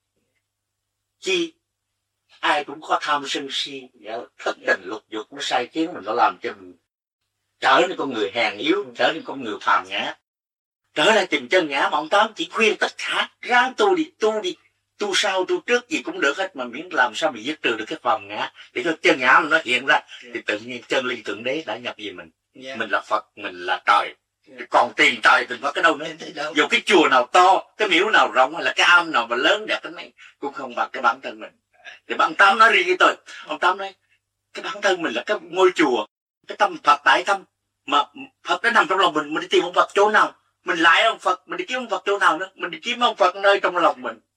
Chi ai cũng có tham sân si, thất tình lục dục, nó sai khiến mình, nó làm cho mình trở nên con người hèn yếu, trở nên con người phàm ngã, trở lại tìm chân ngã. Mà ông Tám chỉ khuyên tất cả ráng tu đi, tu sau tu trước gì cũng được hết, mà miễn làm sao mình dứt trừ được cái phàm ngã để cho chân ngã mình nó hiện ra, thì tự nhiên chân ly Thượng Đế đã nhập về mình. Mình là Phật, mình là trời. Còn tiền trời thì có cái đâu nữa. Dù cái chùa nào to, cái miếu nào rộng, hay là cái am nào mà lớn đẹp đến mấy cũng không bằng cái bản thân mình. Thì ông Tám nói riêng với tôi, ông Tám nói cái bản thân mình là cái ngôi chùa, cái tâm Phật tại tâm, mà Phật đã nằm trong lòng mình đi tìm ông Phật chỗ nào? Mình lại ông Phật, mình đi kiếm ông Phật chỗ nào nữa? Mình đi kiếm ông Phật nơi trong lòng mình.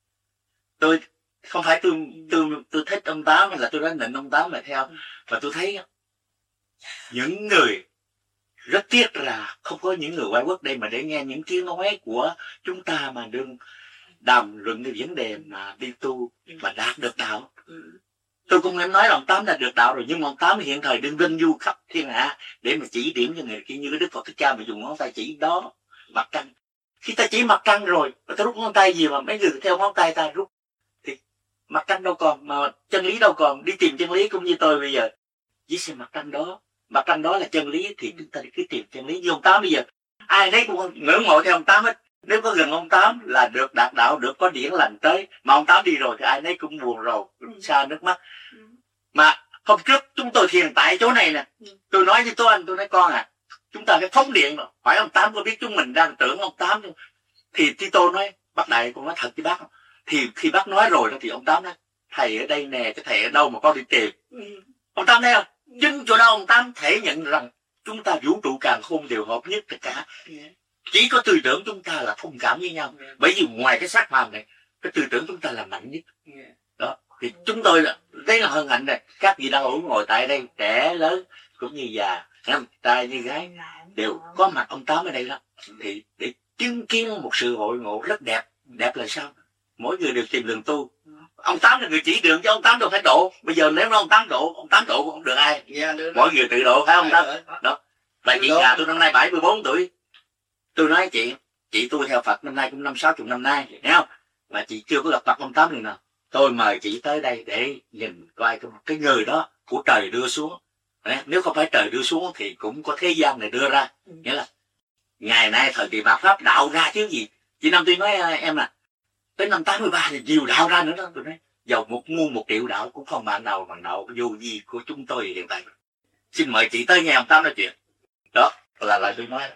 Tôi không phải tôi thích ông Tám hay là tôi đã nịnh ông Tám mà theo, mà tôi thấy những người rất tiếc là không có những người ngoại quốc đây mà để nghe những tiếng nói của chúng ta mà đừng đàm luận cái vấn đề mà đi tu mà đạt được đạo. Tôi cũng em nói là ông Tám đã được đạo rồi, nhưng mà ông Tám hiện thời đừng vinh du khắp thiên hạ để mà chỉ điểm cho người kia, như cái Đức Phật Thích Ca mà dùng ngón tay chỉ đó mặt trăng. Khi ta chỉ mặt trăng rồi, ta rút ngón tay gì mà mấy người theo ngón tay ta rút, thì mặt trăng đâu còn, mà chân lý đâu còn. Đi tìm chân lý cũng như tôi bây giờ chỉ xem mặt trăng đó là chân lý, thì chúng ta cứ tìm chân lý. Như ông Tám bây giờ ai nấy cũng ngưỡng mộ theo ông Tám hết. Nếu có gần ông Tám là được đạt đạo, được có điển lành tới, mà ông Tám đi rồi thì ai nấy cũng buồn rầu, xa nước mắt. Mà hôm trước chúng tôi thiền tại chỗ này nè, tôi nói với tôi nói con à, chúng ta phải phóng điện rồi, hỏi ông Tám có biết chúng mình đang tưởng ông Tám không? Thì tôi nói, bác Đại con nói thật với bác không? Thì khi bác nói rồi đó thì ông Tám nói, thầy ở đây nè, cái thầy ở đâu mà con đi tìm? Ông Tám thấy không? Chính chỗ đó ông Tám thể nhận rằng chúng ta vũ trụ càn khôn đều hợp nhất tất cả. Chỉ có tư tưởng chúng ta là thông cảm với nhau. Bởi vì ngoài cái xác phàm này, cái tư tưởng chúng ta là mạnh nhất. Đó, thì chúng tôi là thấy là hân hạnh này. Các vị đang ngồi tại đây, trẻ lớn cũng như già, trai như gái đều có mặt ông Tám ở đây đó. Thì để chứng kiến một sự hội ngộ rất đẹp. Đẹp là sao? Mỗi người đều tìm đường tu. Ông Tám là người chỉ đường cho ông Tám đâu phải độ. Bây giờ nếu nó ông Tám độ cũng không được ai. Mỗi người tự độ phải không Tám? Đó. Và chị già tôi năm nay 74 tuổi. Tôi nói chị tôi theo Phật năm nay cũng 50-60 năm nay, thấy không? Mà chị chưa có gặp mặt ông Tám lần nào. Tôi mời chị tới đây để nhìn coi cái người đó của trời đưa xuống. Nếu không phải trời đưa xuống thì cũng có thế gian này đưa ra. Nghĩa là ngày nay thời kỳ mạt Pháp đạo ra chứ gì. Chị Năm tôi nói em nè, tới năm 83 thì nhiều đạo ra nữa đó. Tôi nói dầu muôn 1 triệu đạo cũng không bạn nào bằng đạo vô vi của chúng tôi hiện tại. Xin mời chị tới nghe ông Tám nói chuyện. Đó là lại tôi nói.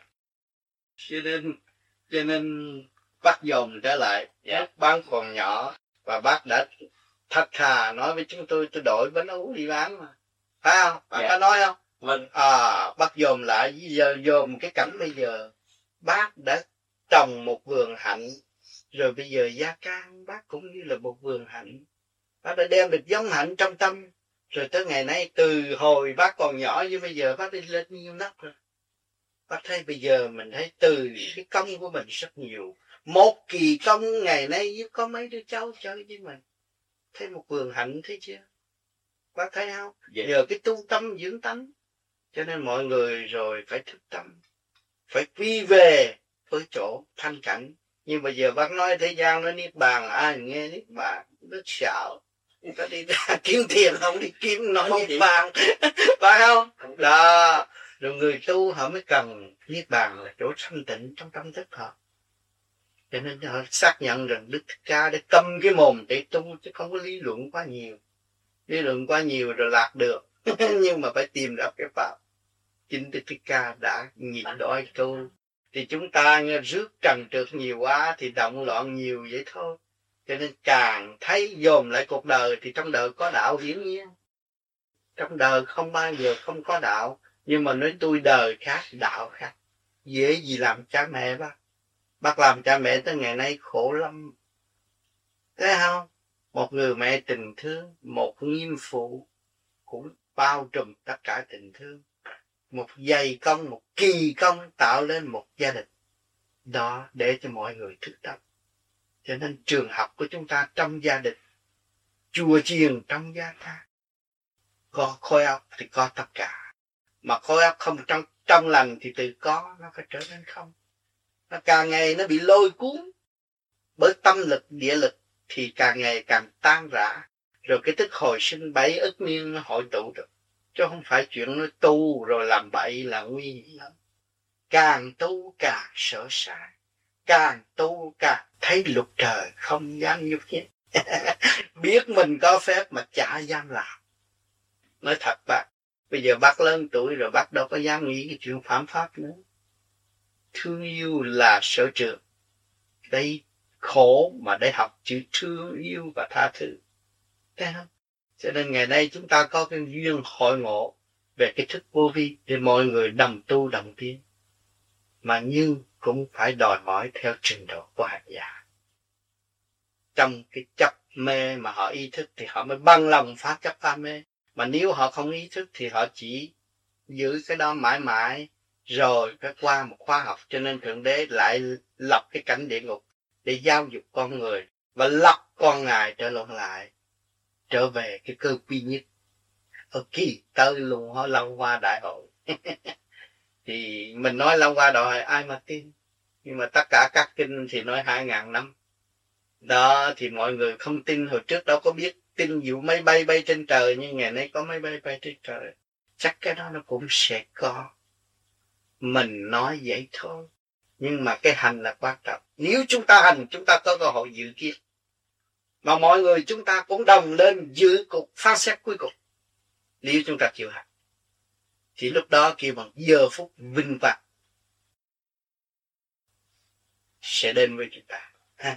Cho nên bác dồn trở lại, bán còn nhỏ và bác đã thật thà nói với chúng tôi đổi bánh ú đi bán mà, phải không? Bác có nói không? Vâng. Bác dồn lại, giờ dồn cái cảnh bây giờ bác đã trồng một vườn hạnh, rồi bây giờ Gia Can bác cũng như là một vườn hạnh. Bác đã đem được giống hạnh trong tâm, rồi tới ngày nay từ hồi bác còn nhỏ như bây giờ bác đi lên nhiêu nấc rồi. Bác thấy bây giờ mình thấy từ cái công của mình rất nhiều. Một kỳ công ngày nay có mấy đứa cháu chơi với mình. Thấy một vườn hạnh thấy chưa? Bác thấy không? Nhờ cái tu tâm dưỡng tánh. Cho nên mọi người rồi phải thức tâm. Phải quy về với chỗ thanh cảnh. Nhưng bây giờ bác nói thế gian nó niết bàn, ai nghe niết bàn rất sợ. người ta đi ra kiếm tiền, không đi kiếm nói niết bàn. Phải không? Đó, rồi người tu họ mới cần niết bàn là chỗ thanh tịnh trong tâm thức họ. Cho nên họ xác nhận rằng Đức Thích Ca để câm cái mồm để tu, chứ không có lý luận quá nhiều. Lý luận quá nhiều rồi lạc được. Nhưng mà phải tìm ra cái pháp. Chính Đức Thích Ca đã nhịn đói tu. Thì chúng ta rước trần trượt nhiều quá thì động loạn nhiều vậy thôi. Cho nên càng thấy dồn lại cuộc đời thì trong đời có đạo hiển nhiên. Trong đời không bao giờ không có đạo. Nhưng mà nói tôi đời khác, đạo khác. Dễ gì làm cha mẹ bác. Bác làm cha mẹ tới ngày nay khổ lắm. Thấy không? Một người mẹ tình thương, một nghiêm phụ cũng bao trùm tất cả tình thương. Một dày công, một kỳ công tạo lên một gia đình. Đó, để cho mọi người thức tâm. Cho nên trường học của chúng ta trong gia đình, chùa chiền trong gia ta. Có khối óc thì có tất cả. Mà khối óc không trong lành thì từ có nó phải trở nên không. Nó càng ngày nó bị lôi cuốn bởi tâm lực, địa lực thì càng ngày càng tan rã. Rồi cái tức hồi sinh 7 ức niên nó hội tụ được. Chứ không phải chuyện nó tu rồi làm bậy là nguy hiểm lắm. Càng tu càng sợ sai. Càng tu càng thấy luật trời không dám nhúc nhích. Biết mình có phép mà chả dám làm. Nói thật bác, bây giờ bác lớn tuổi rồi bác đâu có dám nghĩ cái chuyện phạm pháp nữa. Thương yêu là sở trường. Đây khổ mà để học chữ thương yêu và tha thứ. Thấy không? Cho nên ngày nay chúng ta có cái duyên hội ngộ về cái thức vô vi để mọi người đồng tu đồng tiến. Mà nhưng cũng phải đòi hỏi theo trình độ của hành giả. Trong cái chấp mê mà họ ý thức thì họ mới bằng lòng phá chấp phá mê. Mà nếu họ không ý thức thì họ chỉ giữ cái đó mãi mãi rồi phải qua một khóa học. Cho nên Thượng Đế lại lập cái cảnh địa ngục để giáo dục con người và lập con Ngài trở lại, trở về cái cơ quy nhất. Ở kỳ tới luôn họ Long Hoa Đại Hội. Thì mình nói Long Hoa Đại Hội ai mà tin. Nhưng mà tất cả các kinh thì nói 2.000 năm. Đó thì mọi người không tin, hồi trước đâu có biết tin vụ máy bay bay trên trời, nhưng ngày nay có máy bay bay trên trời. Chắc cái đó nó cũng sẽ có. Mình nói vậy thôi. Nhưng mà cái hành là quan trọng. Nếu chúng ta hành, chúng ta có cơ hội dự kiến. Mà mọi người chúng ta cũng đồng lên giữ cuộc phán xét cuối cùng. Nếu chúng ta chịu hành. Thì lúc đó kêu bằng giờ phút vinh quang sẽ đến với chúng ta.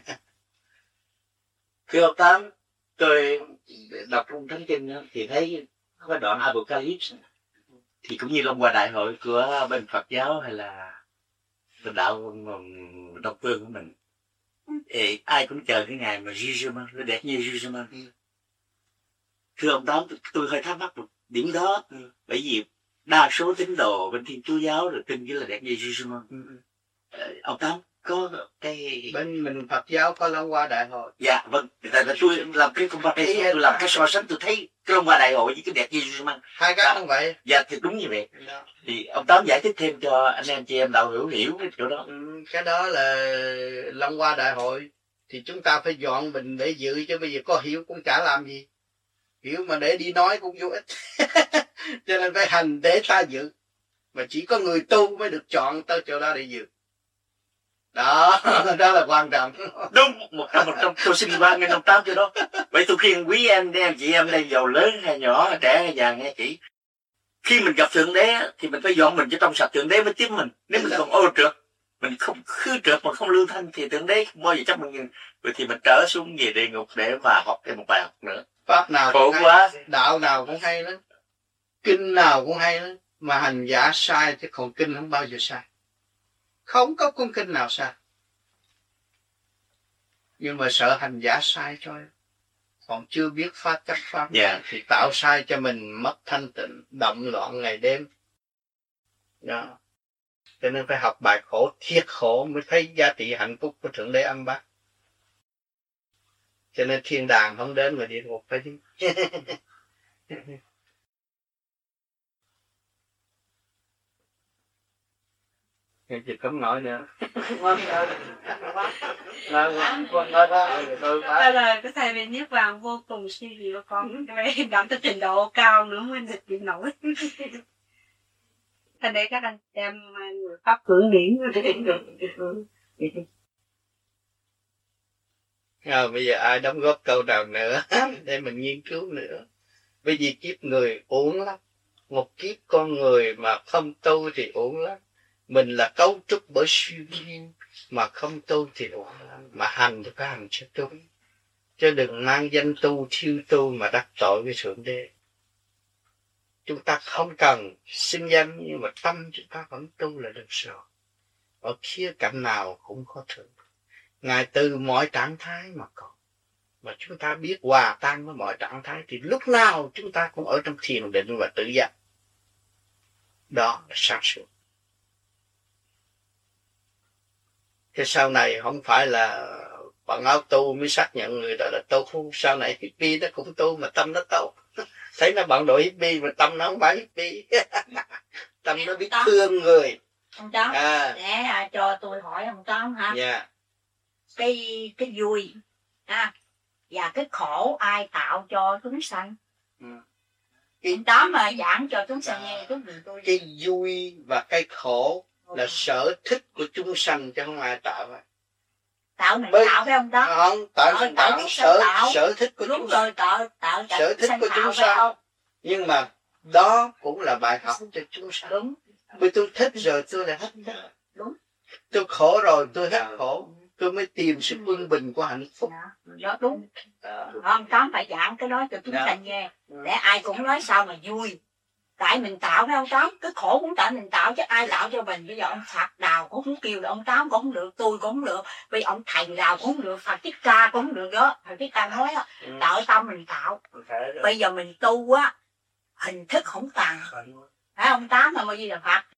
Thưa ông Tám, tôi đọc trong Thánh Kinh thì thấy có đoạn Apocalypse thì cũng như Long Hoa Đại Hội của bên Phật giáo hay là bên đạo Đông phương của mình, thì ai cũng chờ cái ngày mà Judgment nó đẹp như Judgment. Thưa ông Tám, tôi hơi thắc mắc một điểm đó, bởi vì đa số tín đồ bên Thiên Chúa giáo rồi tin cái là đẹp như Judgment. Ông Tám có cái bên mình Phật giáo có Long Hoa Đại Hội. Dạ vâng, tại là tôi làm cái công tôi làm cái so sánh, tôi thấy cái Long Hoa Đại Hội với cái đẹp như Judgment hai cái không vậy. Dạ thì đúng như vậy. Thì ông Tám giải thích thêm cho anh em chị em đạo hiểu cái chỗ đó. Cái đó là Long Hoa Đại Hội thì chúng ta phải dọn mình để dự, chứ bây giờ có hiểu cũng chả làm gì. Hiểu mà để đi nói cũng vô ích. Cho nên phải hành để ta dự. Mà chỉ có người tu mới được chọn tới chỗ đó để dự. Đó, đó là quan trọng. Đúng, 100%. Tôi xin quan nghe ông Tám chỗ đó. Vậy tôi khuyên quý anh em chị em đây, giàu lớn hay nhỏ, trẻ hay già nghe kỹ. Khi mình gặp Thượng Đế thì mình phải dọn mình cho trong sạch, Thượng Đế mới tiếp mình. Nếu mình còn ô trượt, mình không khư trượt mà không lương thanh thì Thượng Đế không bao giờ chấp mình. Vậy thì mình trở xuống về địa ngục để mà học thêm một bài học nữa. Pháp nào khổ quá, đạo nào cũng hay lắm, kinh nào cũng hay lắm, mà hành giả sai chứ còn kinh không bao giờ sai. Không có cuốn kinh nào sai. Nhưng mà sợ hành giả sai thôi. Còn chưa biết pháp chấp pháp thì tạo sai cho mình mất thanh tịnh, động loạn ngày đêm. Đó. Cho nên phải học bài khổ, thiết khổ mới thấy giá trị hạnh phúc của Thượng Đế âm bác. Cho nên thiên đàng không đến mà địa ngục phải đi. Chị cấm nói nữa. Là cái thầy về Niết Bàn vô cùng suy diệu con, về đậm tới trình độ cao nữa mới được chịu nổi. Thành để các anh em người Pháp cưỡng điển. Bây giờ ai đóng góp câu nào nữa để mình nghiên cứu nữa. Bởi vì kiếp người uổng lắm. Một kiếp con người mà không tu thì uổng lắm. Mình là cấu trúc bởi siêu nhiên, mà không tu thì uổng lắm. Mà hành thì phải hành cho đúng. Chứ đừng mang danh tu, thiêu tu mà đắc tội với Thượng Đế. Chúng ta không cần xưng danh, nhưng mà tâm chúng ta vẫn tu là được rồi. Ở khía cạnh nào cũng có Thượng. Ngài từ mọi trạng thái mà còn. Mà chúng ta biết hòa tan với mọi trạng thái thì lúc nào chúng ta cũng ở trong thiền định và tự giác. Đó là sáng suốt. Thế sau này không phải là bằng áo tu mới xác nhận người đó là tu. Sau này hippie nó cũng tu mà tâm nó tốt. Thấy nó bận đội hippie mà tâm nó không phải hippie. Tâm nó biết thương người. Ông Tám, để cho tôi hỏi ông Tám ha. Yeah. Cái vui và cái khổ ai tạo cho chúng sanh? Ông Tám mà giảng cho chúng sanh nghe tốt gì tôi. Cái vui và cái khổ là sở thích của chúng sanh chứ không ai tạo vậy. Tạo mình tạo phải không đó? Không, tạo sở thích của chúng sanh. Tạo sở thích của chúng sanh. Nhưng mà đó cũng là bài học cho chúng sanh. Đúng. Vì tôi thích rồi tôi lại hết thích. Đúng. Tôi khổ rồi tôi hết khổ. Tôi mới tìm sự quân bình của hạnh phúc. Đó đúng. Ông Tám phải giảng cái đó cho chúng sanh nghe. Để ai cũng nói sao mà vui. Tại mình tạo phải ông Tám. Cái khổ cũng tại mình tạo chứ ai tạo cho mình. Bây giờ ông Phật Đào cũng không kêu là ông Tám cũng không được. Tôi cũng không được. Vì ông thầy Đào cũng không được. Phật Thích Ca cũng không được đó. Phật Thích Ca nói á. Tạo tâm mình tạo. Bây giờ mình tu á. Hình thức không tàn. Phải ông Tám là gì là Phật.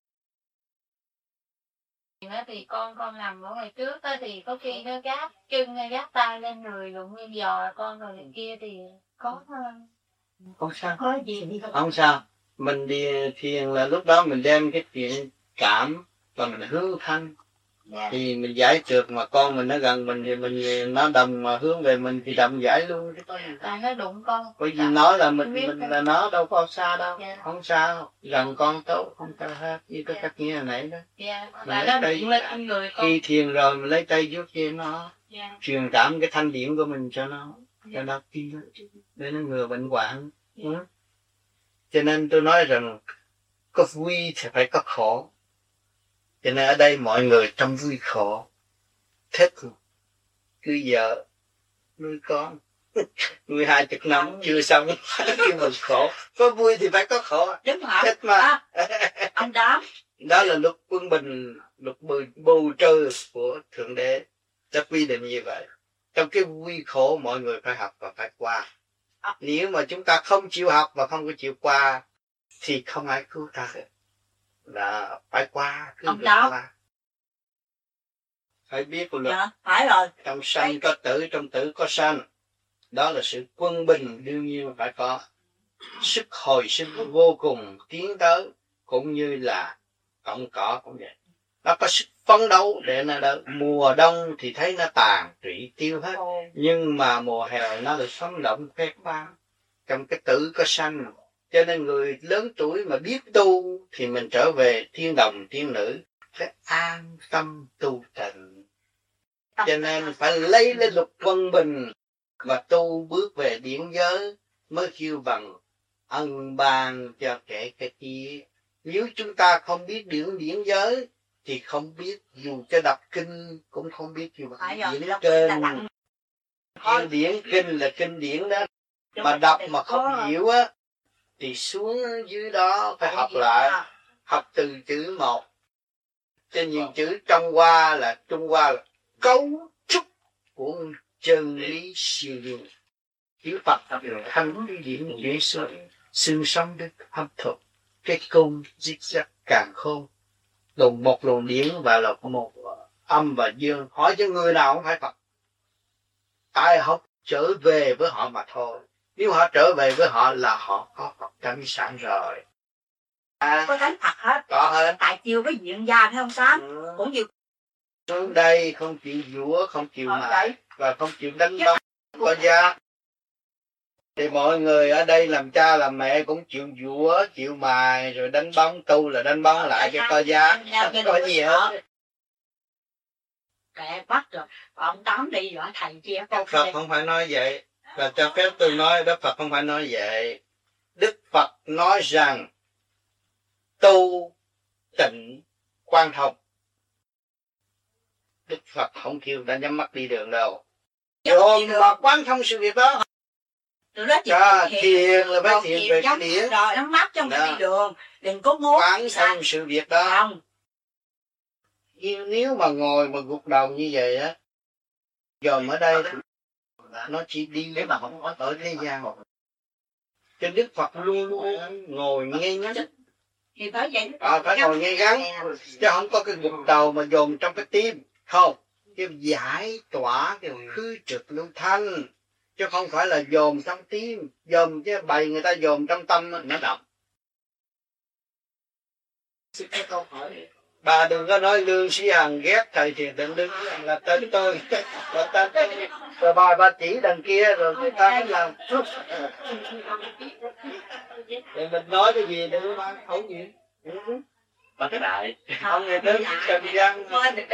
Thì con nằm ở ngoài trước đó, thì có khi nó gác chân hay gác tay lên người rồi nguyên giò con rồi này kia thì có hơn. Không sao. Có gì không sao. Mình đi thiền là lúc đó mình đem cái chuyện cảm và mình hướng thanh. Thì mình giải được, mà con mình nó gần mình thì mình nó đầm mà hướng về mình thì đầm giải luôn. Tại nó đụng con. Bởi vì nói là mình là nó đâu có xa đâu. Không sao, gần con tốt, không sao hết. Như cái cách nghĩa này đó. Là nó điện lên người con. Khi thiền rồi mình lấy tay vuốt về nó, truyền cảm cái thanh điển của mình cho nó kia để nó ngừa bệnh hoạn. Cho nên tôi nói rằng có vui thì phải có khổ. Cho nên ở đây mọi người trong vui khổ, thích cưới vợ, nuôi con, nuôi 20 năm chưa xong, kêu mình khổ. Có vui thì phải có khổ. Đúng hả? Thích mà. Ông Tám. Đó là luật quân bình, luật bù trừ của Thượng Đế đã quy định như vậy. Trong cái vui khổ mọi người phải học và phải qua. Nếu mà chúng ta không chịu học và không có chịu qua thì không ai cứu ta được. Là phải qua, cứ được qua. Phải biết luật. Dạ, phải rồi. Trong sanh có tử, trong tử có sanh. Đó là sự quân bình đương nhiên phải có. Sức hồi sinh vô cùng tiến tới, cũng như là cọng cỏ cũng vậy. Nó có sức phấn đấu để nó đỡ. Mùa đông thì thấy nó tàn rỉ tiêu hết, nhưng mà mùa hè nó được sống động phép bao. Trong cái tử có sanh. Cho nên người lớn tuổi mà biết tu thì mình trở về thiên đồng thiên nữ phải an tâm tu tịnh. Cho nên phải lấy luật quân bình và tu bước về điển giới mới kêu bằng ân ban cho kẻ cái kia. Nếu chúng ta không biết điển giới thì không biết, dù cho đọc kinh cũng không biết dù điển trên. Điển kinh là kinh điển đó, mà đọc mà không hiểu á thì xuống dưới đó phải học lại, học từ chữ một. Trên những chữ Trung Hoa là cấu trúc của chân lý siêu nhiên. Chữ Phật thanh điển dễ xương sống được hấp thụ. Cái cung dích dắc càng khôn. Một luồng điển và là một âm và dương. Hỏi cho người nào không phải Phật. Ai học trở về với họ mà thôi. Nếu họ trở về với họ là họ có Phật tánh sẵn rồi. Có thánh Phật hết. Có hết. Tại chiêu với diện gia phải không Tám? Cũng như xuống đây không chịu dũa, không chịu mài và không chịu đánh bóng có giá. Thì mọi người ở đây làm cha làm mẹ cũng chịu dũa, chịu mài rồi đánh bóng, tu là đánh bóng lại cho có giá, không có gì hết. Kệ bắt rồi, ông Tám đi rồi thầy kia. Đức Phật không phải nói vậy, và cho phép tôi nói Đức Phật không phải nói vậy. Đức Phật nói rằng tu tịnh quan thông. Đức Phật không kêu ta nhắm mắt đi đường đâu. Dồn mà quán thông sự việc đó. Thiền là phải thiền về cái điển. Rồi nhắm mắt trong cái đi đường, đừng có ngố. Quán thông sự việc đó. Không. Nếu mà ngồi mà gục đầu như vậy á, dòm ở đây đó, nó chỉ đi nếu mà không có ở thế gian. Cho Đức Phật luôn luôn ngồi ngay ngắn. Thì phải vậy. Phải ngồi ngay ngắn, chứ không có cái gục đầu mà dồn trong cái tim. Không, cái giải tỏa cái khứ trực lưu thanh, chứ không phải là dồn trong tim, dồn chứ bày người ta dồn trong tâm nó động. Xin cái câu hỏi. Bà đừng có nói Lương Sĩ Hằng ghét thầy Thiền Định Đức là tên tôi, là tên tôi. Rồi bà chỉ đằng kia rồi người ta mới làm. Thì mình nói cái gì nữa mà không gì. Bác Đại. Ông nghe đến Trần Văn.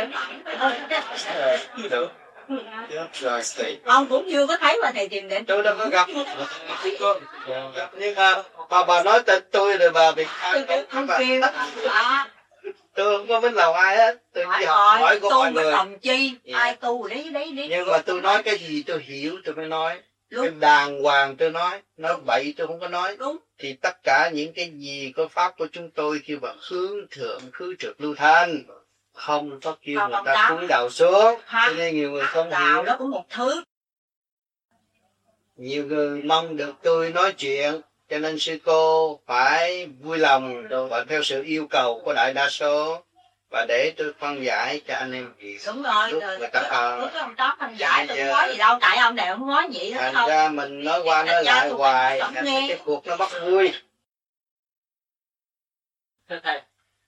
Được. Rồi, ông cũng chưa có thấy bà thầy Thiền Định. Tôi đâu có gặp. Nhưng mà bà nói tên tôi rồi bà bị tôi không kêu. Tôi không có biết lòng ai hết. Tôi chỉ hỏi của mọi người. Lòng chi, ai tu đấy. Nhưng mà tôi nói cái gì tôi hiểu tôi mới nói. Cái đàng hoàng tôi nói bậy tôi không có nói. Đúng. Thì tất cả những cái gì có pháp của chúng tôi kêu bằng hướng thượng khứ trực lưu thanh, không có kêu người ta cúi đầu xuống. Cho nên nhiều người không hiểu. Đó cũng một thứ. Nhiều người mong được tôi nói chuyện, cho nên sư cô phải vui lòng và theo sự yêu cầu của đại đa số và để tôi phân giải cho anh em gì. Đúng rồi, người ta ông Tám phân giải tôi không nói gì đâu, tại ông này không nói vậy đó. Thành ra mình nói qua nói lại hoài, cái cuộc nó bắt vui. Thưa thầy,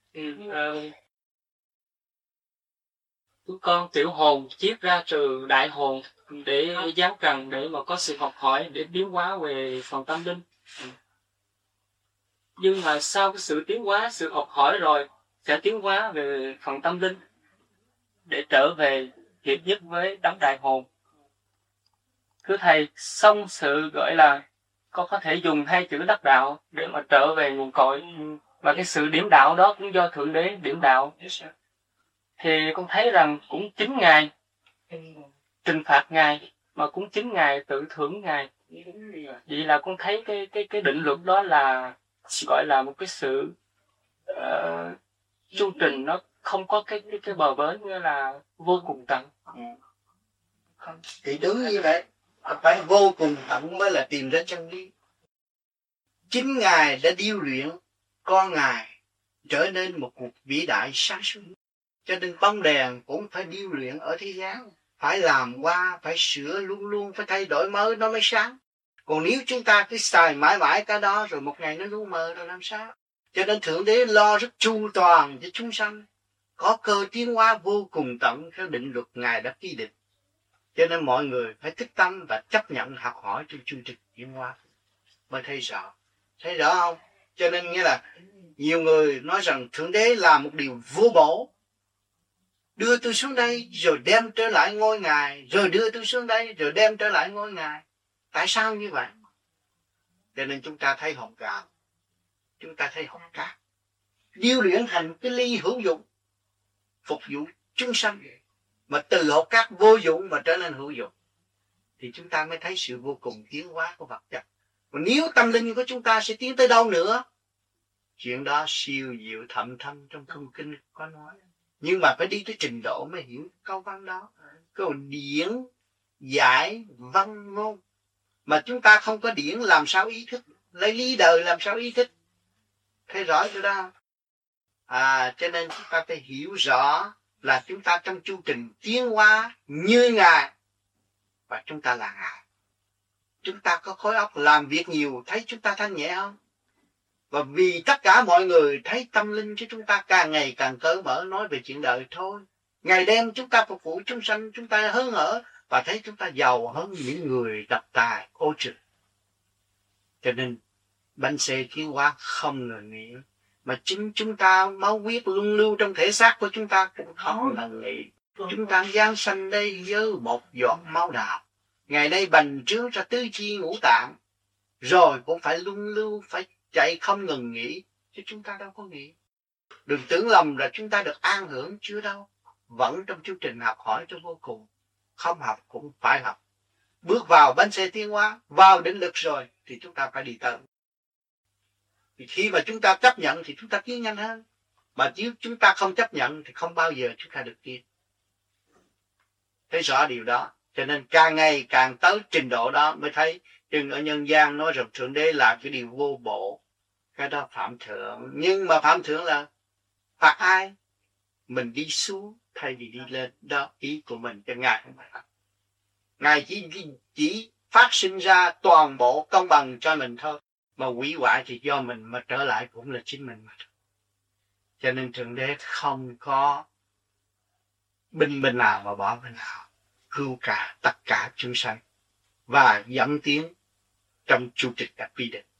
con tiểu hồn chiết ra trừ đại hồn để giáng trần, để mà có sự học hỏi, để biến hóa về phần tâm linh. Nhưng mà sau cái sự tiến hóa, sự học hỏi rồi sẽ tiến hóa về phần tâm linh để trở về hiệp nhất với đấng đại hồn. Thưa thầy, xong sự gọi là có thể dùng hai chữ đắc đạo để mà trở về nguồn cội, và cái sự điểm đạo đó cũng do Thượng Đế điểm đạo. Thì con thấy rằng cũng chính Ngài trừng phạt Ngài, mà cũng chính Ngài tự thưởng Ngài. Vậy là con thấy cái định luật đó là gọi là một cái sự chu trình, nó không có cái bờ bến, nghĩa là vô cùng tận. Thì đúng như vậy, phải vô cùng tận mới là tìm ra chân lý. Chính Ngài đã điêu luyện con Ngài trở nên một cuộc vĩ đại sáng suốt. Cho nên bóng đèn cũng phải điêu luyện ở thế gian, phải làm qua, phải sửa, luôn luôn phải thay đổi mới nó mới sáng. Còn nếu chúng ta cứ xài mãi mãi cái đó rồi một ngày nó lu mờ rồi làm sao? Cho nên Thượng Đế lo rất chu toàn cho chúng sanh, có cơ tiến hóa vô cùng tận theo định luật Ngài đã quy định. Cho nên mọi người phải thức tâm và chấp nhận học hỏi trong chương trình tiến hóa mới thấy rõ. Thấy rõ không? Cho nên nghĩa là nhiều người nói rằng Thượng Đế làm một điều vô bổ, đưa tôi xuống đây rồi đem trở lại ngôi Ngài, rồi đưa tôi xuống đây rồi đem trở lại ngôi Ngài. Tại sao như vậy? Cho nên chúng ta thấy hồng gạo, chúng ta thấy hồng cát, điêu luyện thành cái ly hữu dụng, phục vụ chúng sanh, mà từ hột cát vô dụng mà trở nên hữu dụng, thì chúng ta mới thấy sự vô cùng tiến hóa của vật chất. Còn nếu tâm linh của chúng ta sẽ tiến tới đâu nữa? Chuyện đó siêu diệu thậm thâm trong thông kinh có nói. Nhưng mà phải đi tới trình độ mới hiểu câu văn đó. Câu điển giải văn ngôn. Mà chúng ta không có điển làm sao ý thức, lấy lý đời làm sao ý thức. Thấy rõ chưa đó? Cho nên chúng ta phải hiểu rõ là chúng ta trong chu trình tiến hóa như Ngài, và chúng ta là Ngài. Chúng ta có khối óc làm việc nhiều, thấy chúng ta thanh nhẹ không? Và vì tất cả mọi người thấy tâm linh của chúng ta càng ngày càng cởi mở, nói về chuyện đời thôi. Ngày đêm chúng ta phục vụ chúng sanh, chúng ta hớn hở và thấy chúng ta giàu hơn những người độc tài ô trực. Cho nên bánh xe tiến hóa không ngừng nghỉ, mà chính chúng ta máu huyết luân lưu trong thể xác của chúng ta cũng không ngừng nghỉ. Chúng ta giáng sanh đây với một giọt máu đạo, ngày nay bành trướng ra tứ chi ngũ tạng, rồi cũng phải luân lưu, phải chạy không ngừng nghỉ, chứ chúng ta đâu có nghỉ. Đừng tưởng lầm là chúng ta được an hưởng, chưa đâu. Vẫn trong chương trình học hỏi cho vô cùng, không học cũng phải học. Bước vào bánh xe tiến hóa, vào định lực rồi thì chúng ta phải đi tới. Thì khi mà chúng ta chấp nhận thì chúng ta tiến nhanh hơn, mà nếu chúng ta không chấp nhận thì không bao giờ chúng ta được tiến. Thấy rõ điều đó, cho nên càng ngày càng tới trình độ đó mới thấy. Chừng ở nhân gian nói rằng Thượng Đế làm cái điều vô bộ, cái đó phạm thượng. Nhưng mà phạm thượng là phạt ai? Mình đi xuống thay vì đi lên. Đó ý của mình cho Ngài không phải. Ngài chỉ phát sinh ra toàn bộ công bằng cho mình thôi, mà hủy hoại thì do mình, mà trở lại cũng là chính mình mà. Cho nên Thượng Đế không có binh nào mà bỏ bên nào, cứu cả tất cả chúng sanh và dẫn tiến trong chu trình đã quy định.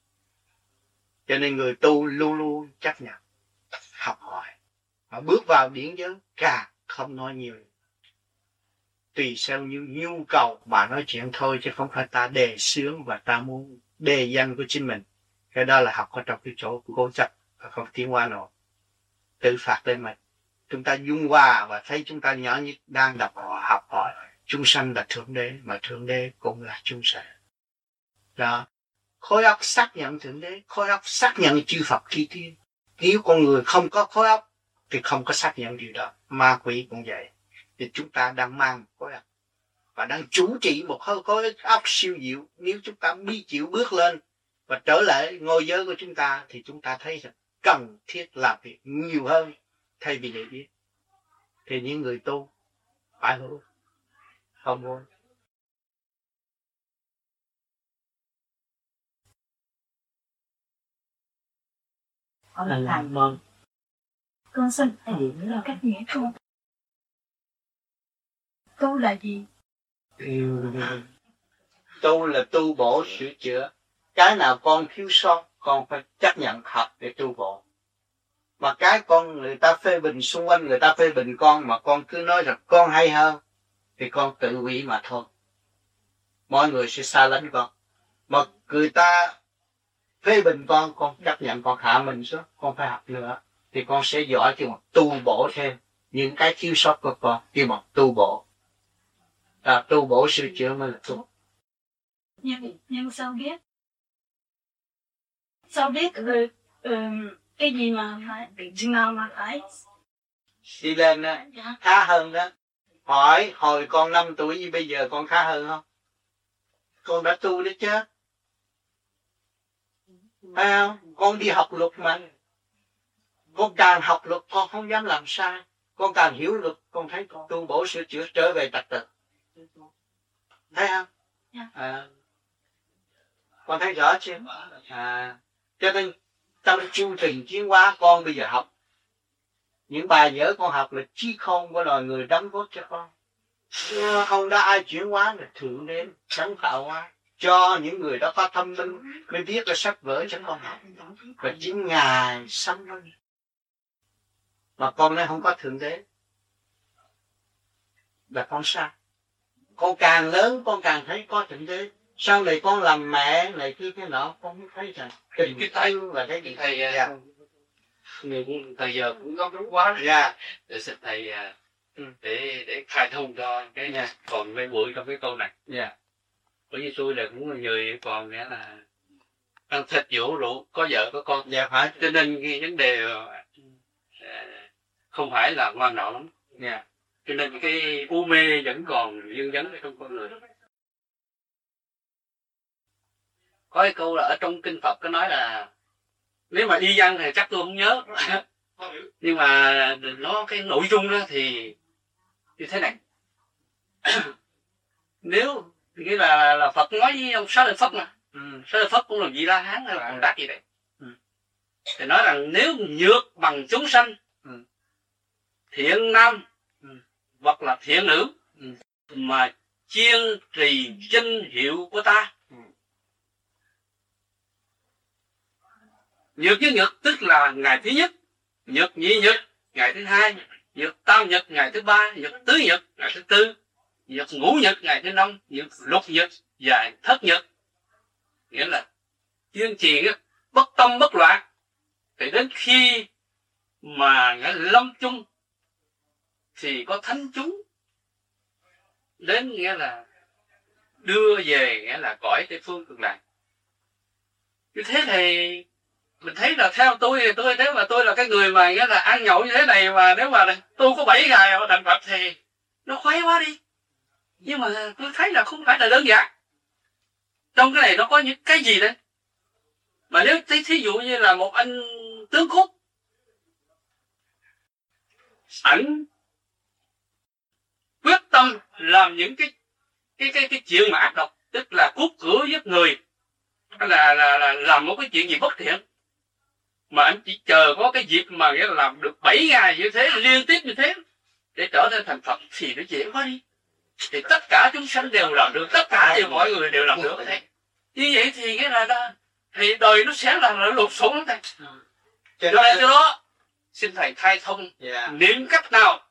Cho nên người tu luôn luôn chấp nhận học hỏi, mà bước vào điển giới càng không nói nhiều, tùy theo như nhu cầu mà nói chuyện thôi, chứ không phải ta đề xướng và ta muốn đề danh của chính mình. Cái đó là học ở trong cái chỗ cố chấp và không tiến hóa nổi, tự phạt lên mình. Chúng ta dung hòa và thấy chúng ta nhỏ nhất đang đọc học hỏi. Chúng sanh là Thượng Đế, mà Thượng Đế cũng là chúng sanh. Đó. Khối óc xác nhận Thượng Đế, khối óc xác nhận chư Phật Chi Tiên. Nếu con người không có khối óc thì không có xác nhận điều đó. Ma quỷ cũng vậy. Thì chúng ta đang mang khối óc và đang chủ trị một khối óc siêu diệu. Nếu chúng ta biết chịu bước lên và trở lại ngôi giới của chúng ta thì chúng ta thấy rằng cần thiết làm việc nhiều hơn thay vì để biết. Thì những người tu phải hữu, không muốn. Con xin thầy điểm là cách nghĩa tu. Tu là gì? Tu là tu bổ sửa chữa. Cái nào con thiếu sót, con phải chấp nhận học để tu bổ. Mà cái con người ta phê bình, xung quanh người ta phê bình con mà con cứ nói rằng con hay hơn, thì con tự hủy mà thôi. Mọi người sẽ xa lánh con. Mà người ta phê bình con chấp nhận, con hạ mình xuống, con phải học nữa, thì con sẽ giỏi kêu một tu bổ thêm những cái thiếu sót của con, kêu một tu bổ. Tu bổ sửa chữa mới là tu. Nhưng sao biết? Sao biết cái gì mà phải, chừng nào mà phải đi lên đó, khá hơn đó. Hỏi hồi con 5 tuổi như bây giờ con khá hơn không? Con đã tu đấy chứ. Phải không? Con đi học luật mà. Con càng học luật con không dám làm sai. Con càng hiểu luật con thấy con tu bổ sửa chữa trở về trật tự. Thấy không? Con thấy rõ chưa? Cho nên trong chương trình tiến hóa con bây giờ học những bài vở con học là trí khôn của loài người đóng góp cho con. Không đã ai chuyển hóa là Thượng Đế sáng tạo hóa cho những người đó có thông minh mới viết ra sách vở cho con học, và chính Ngài sống lên. Mà con này không có Thượng Đế là con sai. Con càng lớn con càng thấy có Thượng Đế. Sau này con làm mẹ này kia cái nọ, con mới thấy rằng cái tay là cái gì. Thầy giờ cũng có đúng quá. Để xin thầy để khai thông cho cái còn mấy buổi trong cái câu này. Bởi vì tôi là cũng là người còn nghĩa là ăn thịt vũ rượu, có vợ có con. Phải. Cho nên cái vấn đề không phải là ngoan đạo lắm. Cho nên cái u mê vẫn còn dưng dấn trong con người. Có cái câu là ở trong kinh Phật có nói là nếu mà đi văn thì chắc tôi không nhớ. Nhưng mà nó cái nội dung đó thì như thế này. Nếu nghĩa là Phật nói với ông Xá Lợi Phất mà. Xá Lợi Phất cũng là vị La Hán hay là Bồ Tát gì đấy. Thì nói rằng nếu nhược bằng chúng sanh, thiện nam hoặc là thiện nữ mà chiên trì danh hiệu của ta. Nhật với nhật tức là ngày thứ nhất, nhật nhị nhật ngày thứ hai, nhật tam nhật ngày thứ ba, nhật tứ nhật ngày thứ tư, nhật ngũ nhật ngày thứ năm, nhật lục nhật và thất nhật. Nghĩa là kiên trì bất tâm bất loạn, thì đến khi mà lâm chung thì có thánh chúng đến, nghĩa là đưa về, nghĩa là cõi Tây Phương Cực Lạc. Như thế thì mình thấy là theo tôi nếu mà tôi là cái người mà nghĩa là ăn nhậu như thế này, mà nếu mà tôi có 7 ngày mà thành Phật thì nó khoái quá đi. Nhưng mà tôi thấy là không phải là đơn giản. Trong cái này nó có những cái gì đấy. Mà nếu thí dụ như là một anh tướng cốt, ảnh quyết tâm làm những cái chuyện mà ác độc, tức là cướp cửa giết người, là làm một cái chuyện gì bất thiện, mà anh chỉ chờ có cái dịp mà nghĩa là làm được 7 ngày như thế, liên tiếp như thế để trở nên thành Phật thì nó dễ quá đi. Thì tất cả chúng sanh đều làm được, tất cả mọi người đều làm được thế. Như vậy thì nghĩa là thì đời nó sẽ là lột xộn lắm thầy. Cho nên cho đó xin thầy khai thông niệm cách nào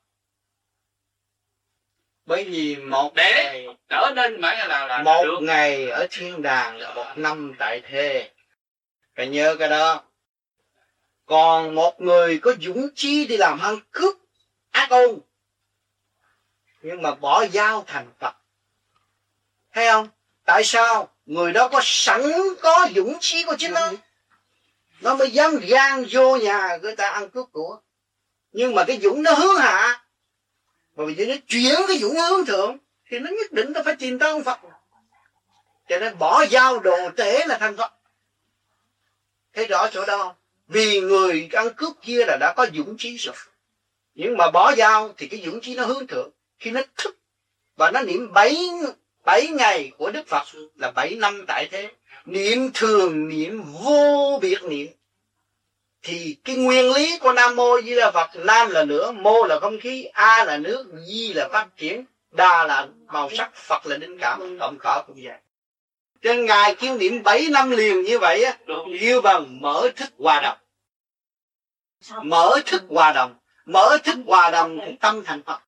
bởi vì một để ngày trở nên mà là một được. ngày ở thiên đàng là 1 năm tại thế. Phải nhớ cái đó. Còn một người có dũng chí đi làm ăn cướp ác ôn, nhưng mà bỏ dao thành Phật. Thấy không? Tại sao? Người đó có sẵn có dũng chí của chính nó mới dám gan vô nhà người ta ăn cướp của. Nhưng mà cái dũng nó hướng hạ, và bây giờ nó chuyển cái dũng hướng thượng, thì nó nhất định nó phải tìm tới ông Phật. Cho nên bỏ dao đồ tể là thành Phật. Thấy rõ chỗ đó không? Vì người ăn cướp kia là đã có dũng chí rồi. Nhưng mà bỏ dao thì cái dũng chí nó hướng thượng. Khi nó thức và nó niệm 7 ngày của Đức Phật là 7 năm tại thế, niệm thường niệm vô biệt niệm, thì cái nguyên lý của Nam Mô Di Đà Phật, Nam là lửa, Mô là không khí, A là nước, Di là phát triển, Đà là màu sắc, Phật là linh cảm, tổng cỏ cũng vậy. Trên Ngài kêu niệm 7 năm liền như vậy á, yêu bằng mở thức hòa đồng. Mở thức hòa đồng, mở thức hòa đồng thì tâm thành Phật.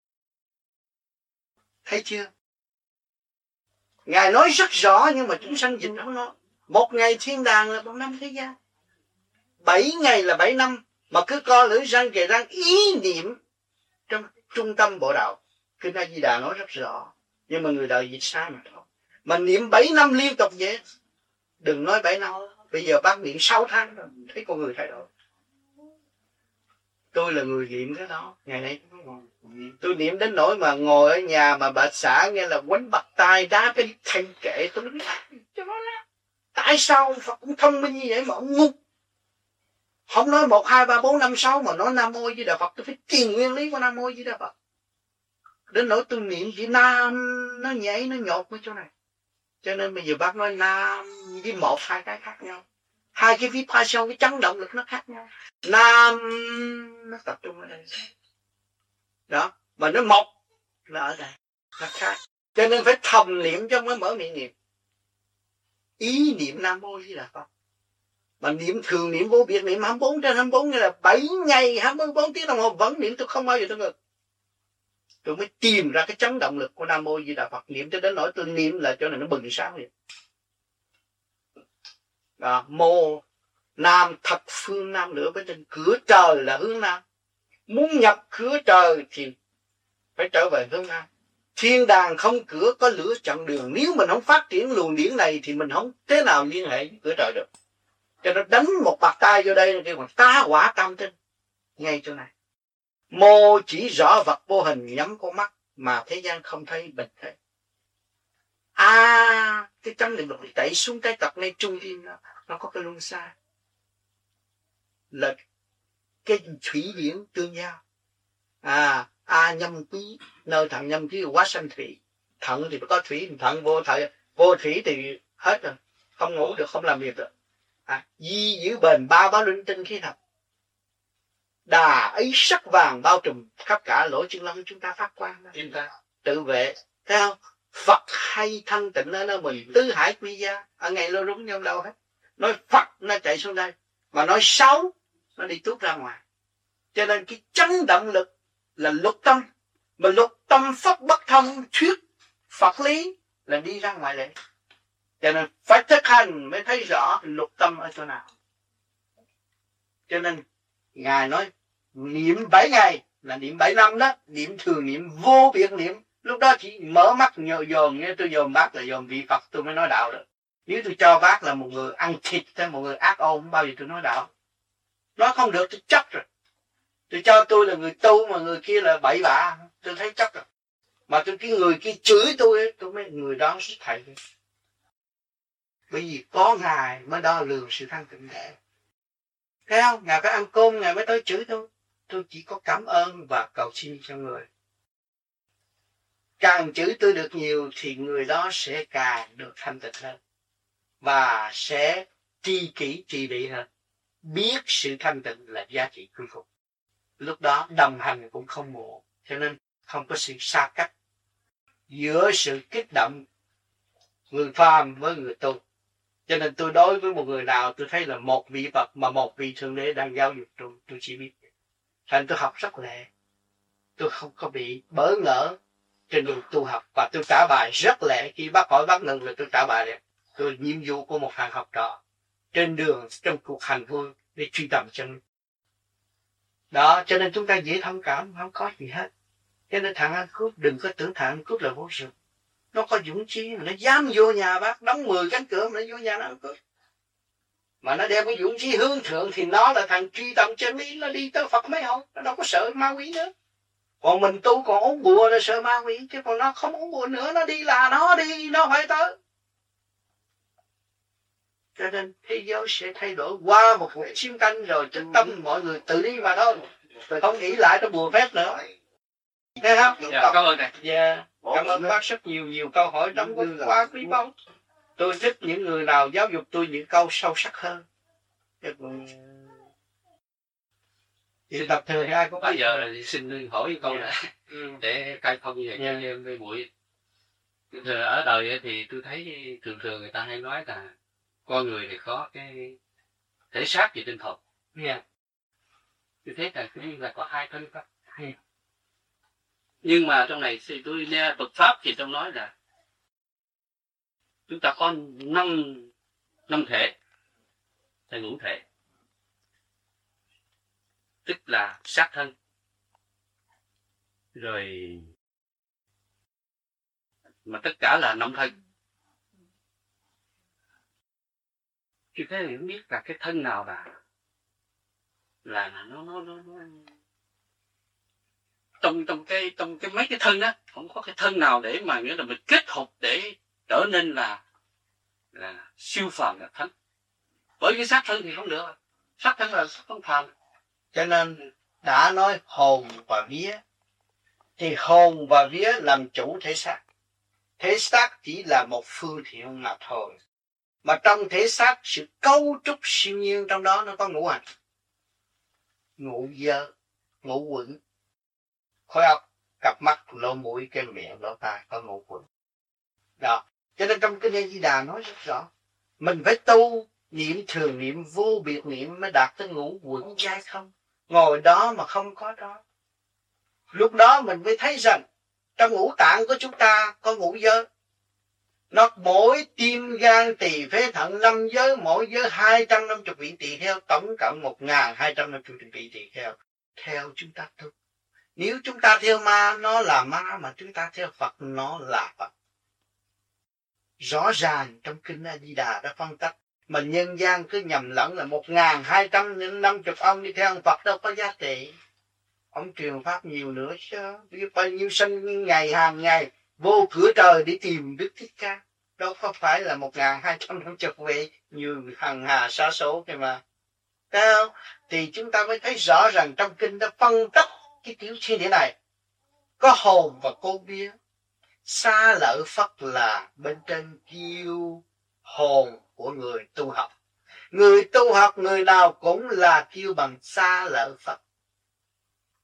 Thấy chưa? Ngài nói rất rõ nhưng mà chúng sanh dịch không nói. 1 ngày thiên đàng là 1 năm thế gian. 7 ngày là 7 năm. Mà cứ co lưỡi răng kề răng ý niệm trong trung tâm bộ đạo. Kinh A Di Đà nói rất rõ. Nhưng mà người đời dịch sai mà thôi. Mà niệm 7 năm liên tục vậy. Đừng nói 7 năm. Bây giờ bác niệm 6 tháng rồi. Thấy con người thay đổi. Tôi là người niệm cái đó. Ngày nay tôi niệm đến nỗi mà ngồi ở nhà mà bà xã nghe là quánh bặt tay đá cái thanh kệ, tôi nói cho nó ra. Tại sao Phật cũng thông minh như vậy mà ông ngu? Không nói 1, 2, 3, 4, 5, 6 mà nói Nam Mô Di Đà Phật, tôi phải tìm nguyên lý của Nam Mô Di Đà Phật. Đến nỗi tôi niệm chữ Nam nó nhảy nó nhột với chỗ này. Cho nên bây giờ bác nói Nam với 1, 2 cái khác nhau. 2 cái vibration, cái chấn động lực nó khác nhau. Nam nó tập trung ở đây. Đó, mà nó mọc là ở đây, nó khác. Cho nên phải thầm niệm chứ không phải mở miệng niệm. Ý niệm Nam Mô Di Đà Phật. Mà niệm thường niệm vô biệt niệm 24/24 nghĩa là 7 ngày 24 tiếng đồng hồ vẫn niệm, tôi không bao giờ tôi ngừng. Tôi mới tìm ra cái chấn động lực của Nam Mô Di Đà Phật, niệm cho đến nỗi tôi niệm là cho nên nó bừng sáng liền. Đó, Mô Nam thập phương Nam nữa, bên trên cửa trời là hướng Nam. Muốn nhập cửa trời thì phải trở về hướng Nam. Thiên đàng không cửa, có lửa chặn đường. Nếu mình không phát triển luồng điển này thì mình không thế nào liên hệ với cửa trời được. Cho nó đánh một bạt tay vô đây kêu bằng tá quả tam tinh. Ngay chỗ này. Mô chỉ rõ vật vô hình nhắm con mắt mà thế gian không thấy, bình thấy. Cái chân này được đẩy xuống cái tập ngay trung tim đó, nó có cái luân xa. Là cái thủy điển tương giao. Nhâm quý, nơi thằng nhâm quý quá sanh thủy. Thận thì có thủy, thận vô thủy thì hết rồi. Không ngủ được, không làm việc được. Di giữ bền 3 bá linh tinh khí thật. Đà ấy sắc vàng bao trùm khắp cả lỗ chân lông, chúng ta phát quang đó. Chúng ta tự vệ, thấy không? Phật hay thanh tịnh ở nơi mình, tứ hải quy gia, ở ngay lô rúng nhau đâu hết. Nói Phật nó chạy xuống đây, mà nói xấu nó đi tuốt ra ngoài. Cho nên cái chấn động lực là lục tâm, mà lục tâm pháp bất thông thuyết Phật lý là đi ra ngoài lệ. Cho nên phải thực hành mới thấy rõ lục tâm ở chỗ nào. Cho nên Ngài nói niệm 7 ngày là niệm 7 năm đó, niệm thường niệm vô biệt niệm. Lúc đó chỉ mở mắt nhờ dòm, nghe tôi dòm bác là dòm vị Phật tôi mới nói đạo được. Nếu tôi cho bác là một người ăn thịt, một người ác ôn, không bao giờ tôi nói đạo. Nói không được tôi chấp rồi. Tôi cho tôi là người tu mà người kia là bậy bạ, tôi thấy chấp rồi. Mà tôi cái người kia chửi tôi mới người đó sức thầy. Bởi vì có Ngài mới đo lường sự thanh tịnh để. Thấy không? Ngài phải ăn cơm, Ngài mới tới chửi tôi. Tôi chỉ có cảm ơn và cầu xin cho người. Càng chửi tôi được nhiều thì người đó sẽ càng được thanh tịnh hơn. Và sẽ tri kỷ trì bị hơn. Biết sự thanh tịnh là giá trị cuối cùng. Lúc đó đồng hành cũng không muộn. Cho nên không có sự xa cách giữa sự kích động người phàm với người tu. Cho nên tôi đối với một người nào tôi thấy là một vị Phật mà một vị Thượng Đế đang giáo dục tôi chỉ biết. Thành tôi học rất lẹ. Tôi không có bị bỡ ngỡ trên đường tu học. Và tôi trả bài rất lẹ. Khi bác hỏi bác ngừng là tôi trả bài đẹp. Tôi nhiệm vụ của một thằng học trò trên đường trong cuộc hành hương để truy tầm chân. Đó, cho nên chúng ta dễ thông cảm, không có gì hết. Cho nên thằng ăn cướp đừng có tưởng thằng ăn cướp là vô sự. Nó có dũng chí, nó dám vô nhà bác, đóng 10 cánh cửa mà nó vô nhà nó ăn cướp. Mà nó đem cái dũng chí hướng thượng thì nó là thằng truy tầm chân lý, nó đi tới Phật mấy hôm, nó đâu có sợ ma quỷ nữa. Còn mình tu còn uống bùa là sợ ma quỷ, chứ còn nó không uống bùa nữa, nó đi là nó đi, nó phải tới. Cho nên thế giới sẽ thay đổi qua một cuộc chiến tranh rồi chân tâm mọi người tự đi mà thôi. Rồi không nghĩ lại trong bùa phép nữa. Thấy không? Dạ, cảm ơn thầy. Dạ, cảm ơn bác rất nhiều câu hỏi đóng góp quá quý báu. Tôi thích những người nào giáo dục tôi những câu sâu sắc hơn. Thì tập thời ai có bây giờ là xin hỏi câu này để khai thông về cái buổi. Ở đời thì tôi thấy thường người ta hay nói là con người thì có cái thể xác và tinh thần. Tôi thấy là có hai thân pháp. Nhưng mà trong này thì tôi nghe Phật pháp thì trong nói là chúng ta có năm thể hay ngũ thể, tức là xác thân, rồi mà tất cả là 5 thân. Chứ thế thì không biết là cái thân nào là nó trong cái mấy cái thân đó không có cái thân nào để mà nghĩa là mình kết hợp để trở nên là siêu phàm là thánh. Bởi cái xác thân thì không được, xác thân là xác không phàm. Cho nên đã nói hồn và vía thì hồn và vía làm chủ thể xác. Thể xác chỉ là một phương tiện mà thôi. Mà trong thể xác sự cấu trúc siêu nhiên trong đó nó có ngũ hành, ngũ giới, ngũ quẩn, khối óc, cặp mắt, lỗ mũi, cái miệng, lỗ tai có ngũ quẩn. Đó. Cho nên trong Kinh A Di Đà nói rất rõ, mình phải tu niệm thường niệm vô biệt niệm mới đạt tới ngũ quẩn giai không. Ngồi đó mà không có đó. Lúc đó mình mới thấy rằng trong ngũ tạng của chúng ta có ngũ giới. Nó mỗi tim, gan, tỳ, phế, thận, 5 giới, mỗi giới 250 vị tỳ kheo, tổng cộng 1250 vị tỳ kheo. Theo chúng ta tu. Nếu chúng ta theo ma, nó là ma, mà chúng ta theo Phật, nó là Phật. Rõ ràng trong Kinh A Di Đà đã phân tích, mà nhân gian cứ nhầm lẫn là 1250 ông đi theo ông Phật đâu có giá trị. Ông truyền pháp nhiều nữa chứ, biết bao nhiêu sinh ngày hàng ngày vô cửa trời để tìm Đức Thích Ca. Đâu có phải là 1250 vị như hằng hà sa số kia mà. Thấy không? Thì chúng ta mới thấy rõ ràng trong kinh đã phân tích cái tiểu thiên địa này. Có hồn và cô vía. Xa lợi Phật là bên trên kêu hồn của người tu học. Người tu học người nào cũng là kêu bằng xa lợi Phật.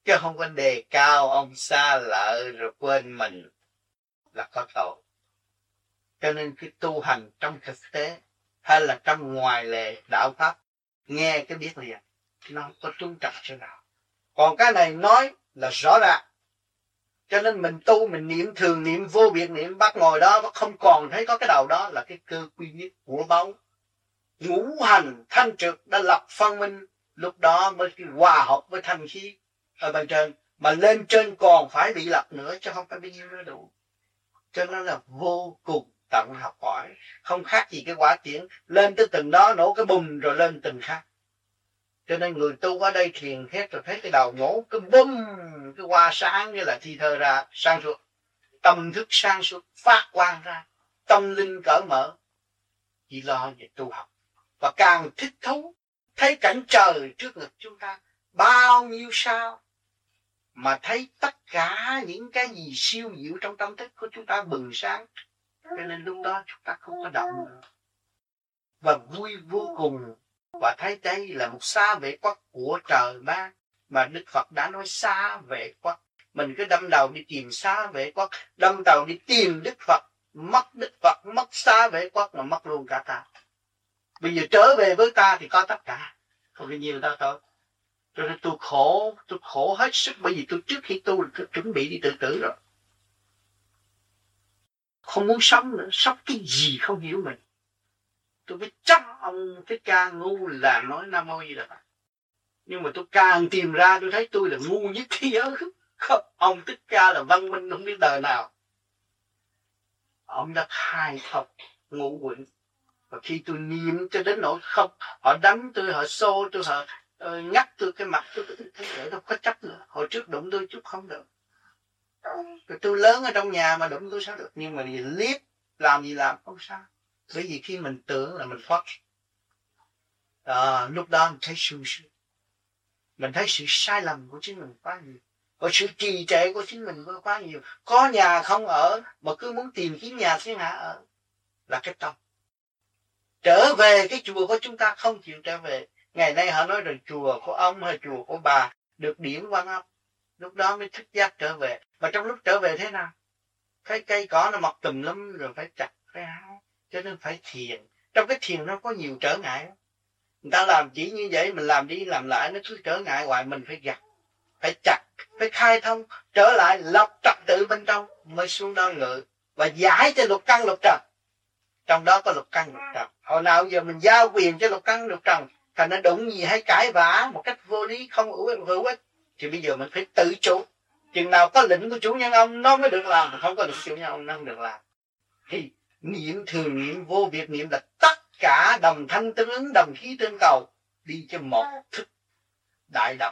chứ không có đề cao ông xa lợ rồi quên mình là có tội. Cho nên cái tu hành trong thực tế hay là trong ngoài lề đạo pháp, nghe cái biết liền, nó không có trung trọng chỗ nào. Còn cái này nói là rõ ràng. Cho nên mình tu, mình niệm thường, niệm vô biệt, niệm bác ngồi đó, bác không còn thấy có cái đầu đó là cái cơ quy nhất của báu. Ngũ hành thanh trực đã lập phân minh, lúc đó mới hòa hợp với thanh khí ở bên trên. Mà lên trên còn phải bị lập nữa, chứ không phải bao nhiêu nữa đủ. Cho nên là vô cùng tận học hỏi, không khác gì cái quả tiễn. Lên tới từng đó nổ cái bùm rồi lên từng khác. Cho nên người tu ở đây thiền hết rồi thấy cái đầu nổ cái bùm, cái hoa sáng như là thi thơ ra, sang suốt. Tâm thức sang suốt, phát quang ra, tâm linh cởi mở. Chỉ lo về tu học. Và càng thích thú, thấy cảnh trời trước ngực chúng ta, bao nhiêu sao. Mà thấy tất cả những cái gì siêu diệu trong tâm thức của chúng ta bừng sáng. Cho nên lúc đó chúng ta không có động nữa. Và vui vô cùng. Và thấy đây là một xa vệ quốc của trời ban. Mà Đức Phật đã nói xa vệ quốc. Mình cứ đâm đầu đi tìm xa vệ quốc, đâm đầu đi tìm Đức Phật, mất Đức Phật, mất xa vệ quốc mà mất luôn cả ta. Bây giờ trở về với ta thì có tất cả, không có nhiều đâu thôi. Cho nên tôi khổ hết sức, bởi vì tôi trước khi tu tôi chuẩn bị đi tự tử rồi. Không muốn sống nữa, sống cái gì không hiểu mình. Tôi biết chắc ông Thích Ca ngu là nói Nam Mô Di Đà Phật. Nhưng mà tôi càng tìm ra tôi thấy tôi là ngu nhất thế giới. Không, ông Thích Ca là văn minh không biết đời nào. Ông đã khai thông ngũ quỷ. Và khi tôi niệm cho đến nỗi không, họ đánh tôi, họ xô tôi, họ nhắc tôi cái mặt tôi thấy để tôi có chấp nữa. Hồi trước đụng tôi chút không được. Rồi tôi lớn ở trong nhà mà đụng tôi sao được. Nhưng mà liếp làm gì làm không sao. Bởi vì khi mình tưởng là mình thoát. Lúc đó mình thấy sung sướng. Mình thấy sự sai lầm của chính mình quá nhiều. Và sự trì trệ của chính mình quá nhiều. Có nhà không ở mà cứ muốn tìm kiếm nhà thiên hạ ở. Là cái tâm. Trở về cái chùa của chúng ta không chịu trở về. Ngày nay họ nói rằng chùa của ông hay chùa của bà được điểm Quan Âm. Lúc đó mới thức giác trở về. Mà trong lúc trở về thế nào? Thấy cây cỏ nó mọc tùm lum rồi phải chặt, phải hái. Cho nên phải thiền. Trong cái thiền nó có nhiều trở ngại. Người ta làm chỉ như vậy, mình làm đi làm lại, nó cứ trở ngại hoài, mình phải gặt, phải chặt, phải khai thông, trở lại lập trật tự bên trong, mới xuống đó ngự. Và giải cho lục căn lục trần. Trong đó có lục căn lục trần. Hồi nào giờ mình giao quyền cho lục căn lục trần, thành nó đụng gì hay cãi vã một cách vô lý, không hữu ích. Thì bây giờ mình phải tự chủ. Chừng nào có lệnh của chủ nhân ông nó mới được làm, không có lệnh của chủ nhân ông nó không được làm. Thì niệm thường niệm vô biệt niệm là tất cả đồng thanh tương ứng, đồng khí tương cầu, đi cho một thức đại đồng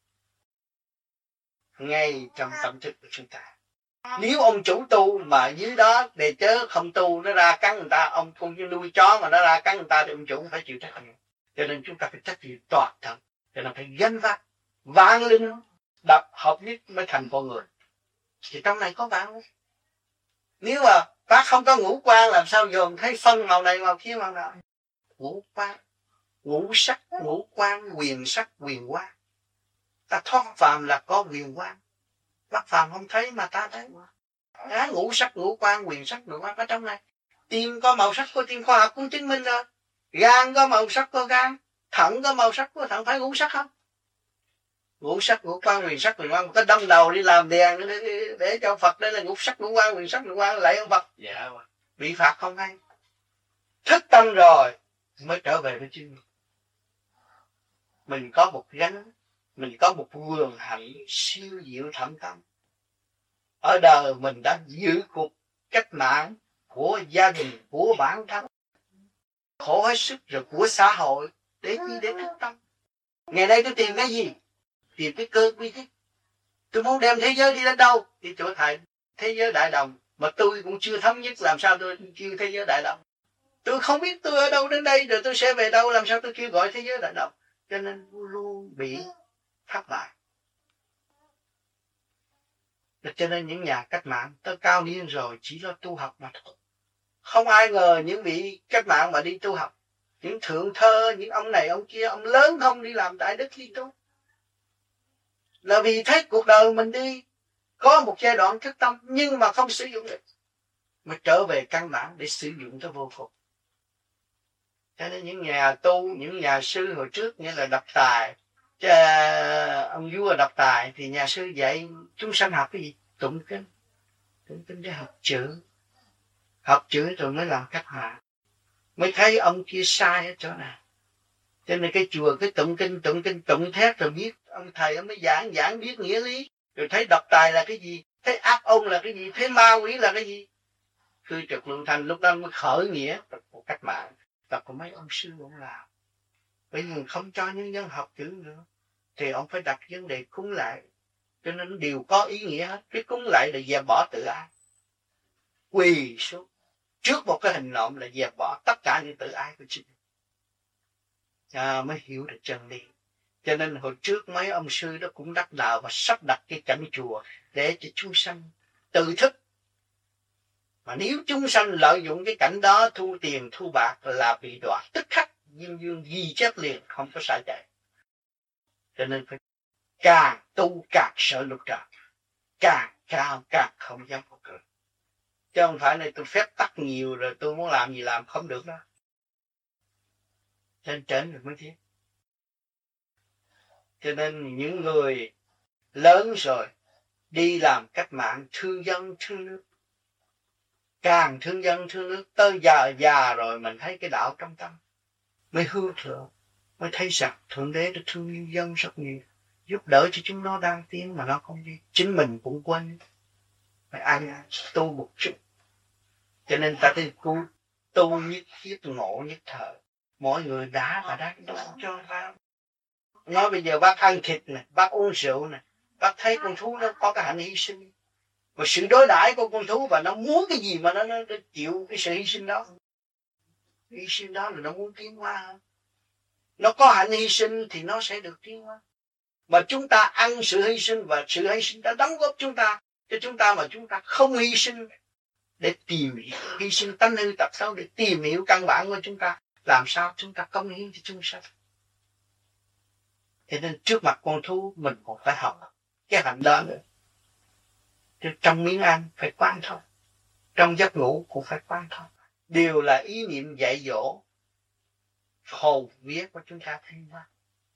ngay trong tâm thức của chúng ta. Nếu ông chủ tu mà dưới đó đề chớ không tu, nó ra cắn người ta, ông cũng như nuôi chó mà nó ra cắn người ta thì ông chủ phải chịu trách nhiệm. Cho nên chúng ta phải trách nhiệm toàn thân, cho nên phải gánh vác vạn linh đập hợp nhất mới thành con người. Thì trong này có vạn linh. Nếu mà bác không có ngũ quan làm sao dồn thấy phân màu này màu kia màu nào. Ngũ quan, ngũ sắc, ngũ quan, quyền sắc, quyền quan. Ta thoát phàm là có quyền quan. Bác phàm không thấy mà ta thấy. Ngũ sắc, ngũ quan, quyền sắc, quyền quan ở trong này. Tim có màu sắc của tim, khoa học cũng chứng minh rồi. Gan có màu sắc của gan, thận có màu sắc của thận, phải ngũ sắc không? Ngũ sắc, ngũ quan, quyền sắc, quyền quan. Có đâm đầu đi làm đèn để cho Phật, đây là ngũ sắc, ngũ quan, quyền sắc, quyền quan, lại ông Phật. Dạ, bị phạt không hay. Thức tâm rồi mới trở về với chính mình có một gánh, mình có một vườn hạnh siêu diệu thâm tâm. Ở đời mình đã giữ cuộc cách mạng của gia đình, của bản thân, khổ hết sức rồi của xã hội, để chi? Để thức tâm. Ngày nay tôi tìm cái gì? Tìm cái cơ quy thích. Tôi muốn đem thế giới đi đến đâu? Đi chỗ thầy thế giới đại đồng, mà tôi cũng chưa thấm nhất, làm sao tôi kêu thế giới đại đồng? Tôi không biết tôi ở đâu đến đây rồi tôi sẽ về đâu, làm sao tôi kêu gọi thế giới đại đồng? Cho nên luôn bị thất bại. Cho nên những nhà cách mạng tới cao niên rồi chỉ lo tu học mà thôi. Không ai ngờ những vị cách mạng mà đi tu học. Những thượng thơ, những ông này ông kia, ông lớn không đi làm đại đức đi tu. là vì thấy cuộc đời mình đi có một giai đoạn thức tâm nhưng mà không sử dụng được, mà trở về căn bản để sử dụng tới vô cùng. Cho nên những nhà tu, những nhà sư hồi trước như là Độc Tài, ông vua Độc Tài thì nhà sư dạy chúng sanh học cái gì? Tụng kinh để học chữ rồi mới làm cách mạng, mới thấy ông kia sai ở chỗ nào. Cho nên cái chùa cái tụng thét rồi biết ông thầy ông mới giảng biết nghĩa lý, rồi thấy Độc Tài là cái gì, thấy ác ôn là cái gì, thấy ma quỷ là cái gì. Khư Trực Luân Thanh lúc đó mới khởi nghĩa một cách mạng. Tập của mấy ông sư cũng làm. Bởi vì không cho nhân dân học chữ nữa thì ông phải đặt vấn đề cúng lại, cho nên đều có ý nghĩa hết. Cái cúng lại là dẹp bỏ tự ái, quỳ xuống trước một cái hình nộm là dẹp bỏ tất cả những tự ái của chính mình, mới hiểu được chân lý. Cho nên hồi trước mấy ông sư đó cũng đắc đạo và sắp đặt cái cảnh chùa để cho chúng sanh tự thức. Mà nếu chúng sanh lợi dụng cái cảnh đó thu tiền thu bạc là bị đoạt tức khắc, dương ghi chép liền, không có xả chạy. Cho nên phải càng tu càng sợ lục trần, càng cao càng không dám có cười. Chứ không phải này tôi phép tắc nhiều rồi tôi muốn làm gì làm, không được đó. Trên rồi mới thiết. Cho nên những người lớn rồi đi làm cách mạng thương dân thương nước, càng thương dân thương nước tới già rồi mình thấy cái đạo trong tâm mới hương thượng, mới thấy rằng Thượng Đế đã thương nhân dân rất nhiều, giúp đỡ cho chúng nó đang tiến mà nó không đi, chính mình cũng quên. Phải ai tu một chút. Cho nên ta thấy tu nhất thiết ngộ nhất thời. Mỗi người đã tu cho ra. Nói bây giờ bác ăn thịt này, bác uống rượu này, bác thấy con thú nó có cái hạnh hy sinh, mà sự đối đãi của con thú và nó muốn cái gì mà nó chịu cái sự hy sinh đó. Hy sinh đó là nó muốn tiến hóa. Nó có hạnh hy sinh thì nó sẽ được tiến hóa. Mà chúng ta ăn sự hy sinh và sự hy sinh đã đóng góp chúng ta cho chúng ta, mà chúng ta không hy sinh để tìm hiểu, hy sinh tánh hư tật xấu để tìm hiểu căn bản của chúng ta, làm sao chúng ta cống hiến cho chúng sanh. Cho nên trước mặt con thú mình còn phải học cái hạnh đó nữa. Chứ trong miếng ăn phải quán thông, trong giấc ngủ cũng phải quán thông. Đều là ý niệm dạy dỗ hồn vía của chúng ta thêm quá.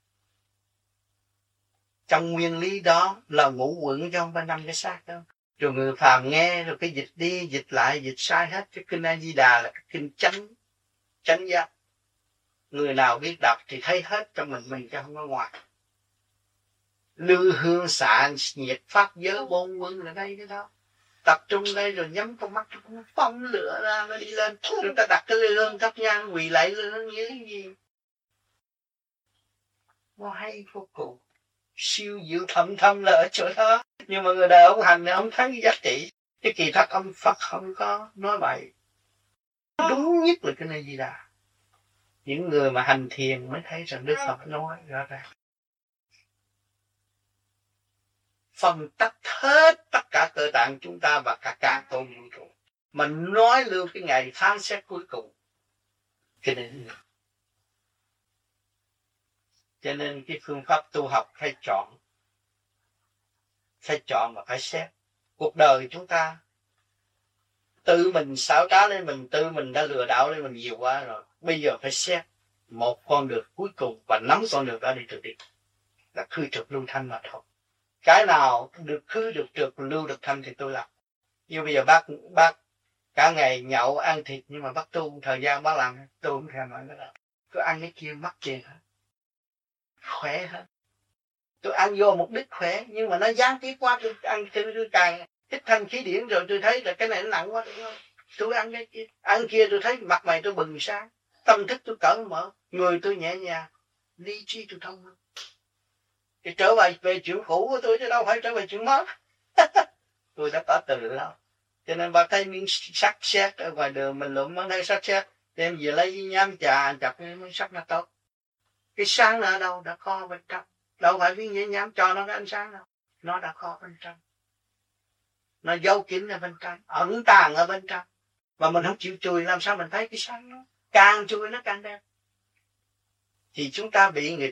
Trong nguyên lý đó là ngũ quẩn cho không phải 5 cái xác đâu. Rồi người phàm nghe rồi cái dịch đi dịch lại dịch sai hết. Cái kinh A Di Đà là cái kinh chánh giác. Người nào biết đọc thì thấy hết trong mình chứ không có ngoài. Lư hương xạ nhiệt pháp giới 4 quân là đây cái đó. Tập trung đây rồi nhắm con mắt cũng phóng lửa ra nó đi lên. Chúng ta đặt cái lư hương thắp nhang quỳ lại lư hương như cái gì. Nó hay vô cùng. Siêu diệu thâm là ở chỗ đó. Nhưng mà người đời ông hành này ông thấy cái giá trị. Cái kỳ thật ông Phật không có nói bậy. Đúng nhất là cái này gì đó. Những người mà hành thiền mới thấy rằng Đức Phật nói rõ ràng. Phân tách hết tất cả cơ tạng chúng ta và cả tôn vũ trụ. Mình nói lưu cái ngày phán xét cuối cùng. Cái này cho nên cái phương pháp tu học phải chọn và phải xét. Cuộc đời chúng ta tự mình xảo trá lên mình, tự mình đã lừa đảo lên mình nhiều quá rồi. Bây giờ phải xét một con đường cuối cùng và nắm con đường đó đi thực đi. Là khư trực lưu thanh mà thôi. Cái nào được khư được trực lưu được thanh thì tôi làm. Như bây giờ bác cả ngày nhậu ăn thịt nhưng mà bác tu thời gian bác làm tôi không thèm nói cái đó. Tôi ăn cái kia mắc tiền hết. Khỏe hết. Tôi ăn vô mục đích khỏe nhưng mà nó gián tiếp quá, tôi ăn tôi càng hít thanh khí điển rồi tôi thấy là cái này nó nặng quá, tôi ăn cái kia. Ăn kia tôi thấy mặt mày tôi bừng sáng, tâm thức tôi cởi mở, người tôi nhẹ nhàng, lý trí tôi thông minh. Thì trở về chuyện cũ của tôi chứ đâu phải trở về chuyện mới. Tôi đã có từ lâu. Cho nên bà thấy miếng sắt sét ở ngoài đường mình lụm món thấy sắt sét, đem về lấy nhám trà chặt cái miếng sắt nó tốt. Cái sáng nó ở đâu đã kho bên trong. Đâu phải miếng nhẹ nhám cho nó cái ánh sáng đâu. Nó đã kho bên trong. Nó giấu kín ở bên trong, ẩn tàng ở bên trong. Mà mình không chịu chùi làm sao mình thấy cái sáng nó. Càng chùi nó càng đẹp. Thì chúng ta bị người ta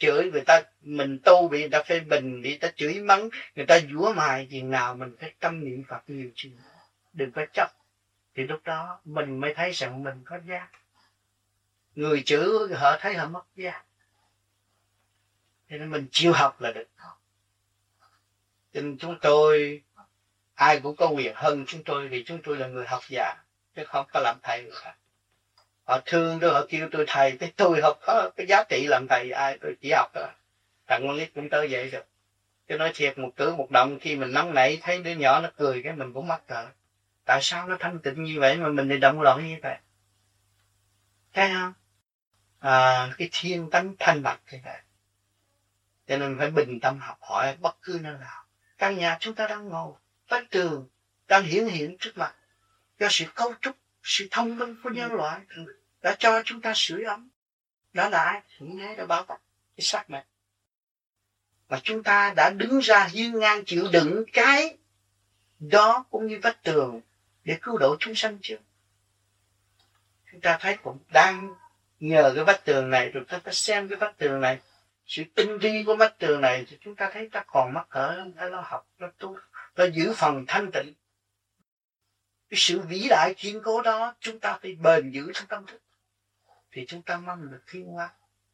chửi người ta, mình tu bị người ta phê bình, bị người ta chửi mắng, người ta giũa mài chừng nào mình phải tâm niệm Phật nhiều chừng, đừng có chấp. Thì lúc đó mình mới thấy rằng mình có giá. Người chửi họ thấy họ mất giá. Cho nên mình chịu học là được. Cho nên chúng tôi, ai cũng có quyền hơn chúng tôi, vì chúng tôi là người học giả, chứ không có làm thầy người khác. Họ thương tôi, họ kêu tôi thầy, cái tôi không có cái giá trị làm thầy ai, tôi chỉ học thôi. Thằng con nít cũng tới vậy rồi. Chứ nói thiệt, một cử một động khi mình nóng nảy thấy đứa nhỏ nó cười cái mình cũng mắc cỡ. Tại sao nó thanh tịnh như vậy mà mình lại động loạn như vậy? Thấy không? Cái thiên tánh thanh bạch như vậy. Cho nên phải bình tâm học hỏi bất cứ nơi nào. Căn nhà chúng ta đang ngồi, vách tường đang hiển hiện trước mặt. Do sự cấu trúc, sự thông minh của nhân loại đã cho chúng ta sưởi ấm. Đó là ai? Thượng Đế đã bảo vệ cái xác này. Mà chúng ta đã đứng ra hiên ngang chịu đựng cái đó cũng như vách tường để cứu độ chúng sanh chưa? Chúng ta thấy cũng đang nhờ cái vách tường này, rồi ta xem cái vách tường này, sự tinh vi của vách tường này, thì chúng ta thấy ta còn mắc cỡ, ta lo học, lo tu, ta giữ phần thanh tịnh. Cái sự vĩ đại kiên cố đó chúng ta phải bền giữ trong tâm thức, thì chúng ta mong được thiên hóa,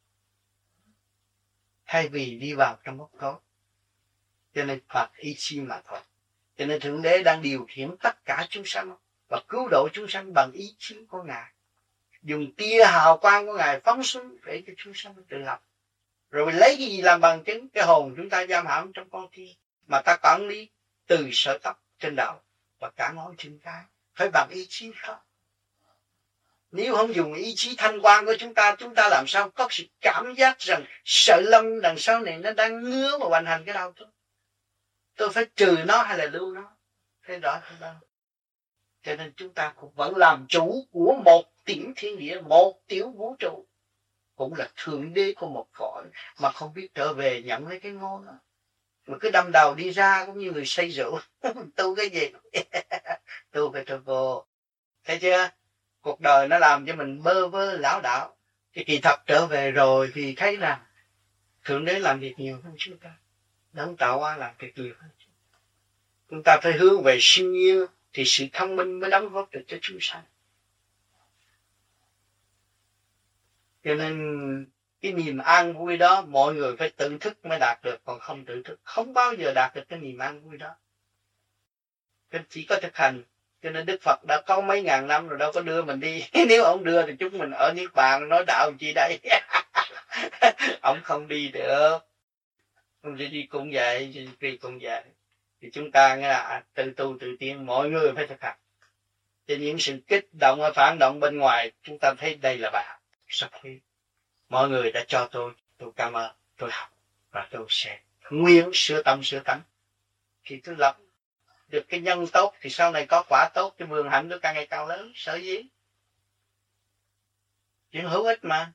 thay vì đi vào trong bóng tối. Cho nên Phật ý chí mà thôi. Cho nên Thượng Đế đang điều khiển tất cả chúng sanh và cứu độ chúng sanh bằng ý chí của Ngài, dùng tia hào quang của Ngài phóng xuống để cho chúng sanh tự lập. Rồi lấy cái gì làm bằng chứng? Cái hồn chúng ta giam hãm trong con tim mà ta quản lý từ sợi tóc trên đầu và cả ngón chân cái, phải bằng ý chí không? Nếu không dùng ý chí thanh quan của chúng ta làm sao có sự cảm giác rằng sợi lông đằng sau này nó đang ngứa mà hoành hành cái đầu tôi. Tôi phải trừ nó hay là lưu nó? Thế rõ không đâu. Cho nên chúng ta cũng vẫn làm chủ của một tiểu thiên địa, một tiểu vũ trụ, cũng là thượng đế của một cõi mà không biết trở về nhận lấy cái ngôn đó. Mà cứ đâm đầu đi ra cũng như người say rượu. Tu cái gì? Tu phải trở vô. Thấy chưa? Cuộc đời nó làm cho mình bơ vơ lão đảo. Cái kỳ thật trở về rồi thì thấy là thượng đế làm việc nhiều hơn chúng ta. Đấng tạo hóa làm việc nhiều hơn chúng ta. Chúng ta phải hướng về siêu nhiên thì sự thông minh mới đóng góp được cho chúng sanh. Cho nên cái niềm an vui đó mọi người phải tự thức mới đạt được, còn không tự thức không bao giờ đạt được cái niềm an vui đó. Nên chỉ có thực hành. Cho nên Đức Phật đã có mấy ngàn năm rồi đâu có đưa mình đi. Nếu ông đưa thì chúng mình ở Niết Bàn nói đạo chi đây. Ông không đi được. Ông sẽ đi cũng vậy, đi cũng vậy. Thì chúng ta nghe là tự tu tự tiến, mọi người phải thực hành. Cho những sự kích động phản động bên ngoài, chúng ta thấy đây là bài học sắp hết. Mọi người đã cho tôi cảm ơn, tôi học và tôi sẽ nguyên sửa tâm sửa tánh. Thì tôi lập được cái nhân tốt thì sau này có quả tốt, cái vườn hạnh nó càng ngày càng lớn. Sợ gì? Chuyện hữu ích mà.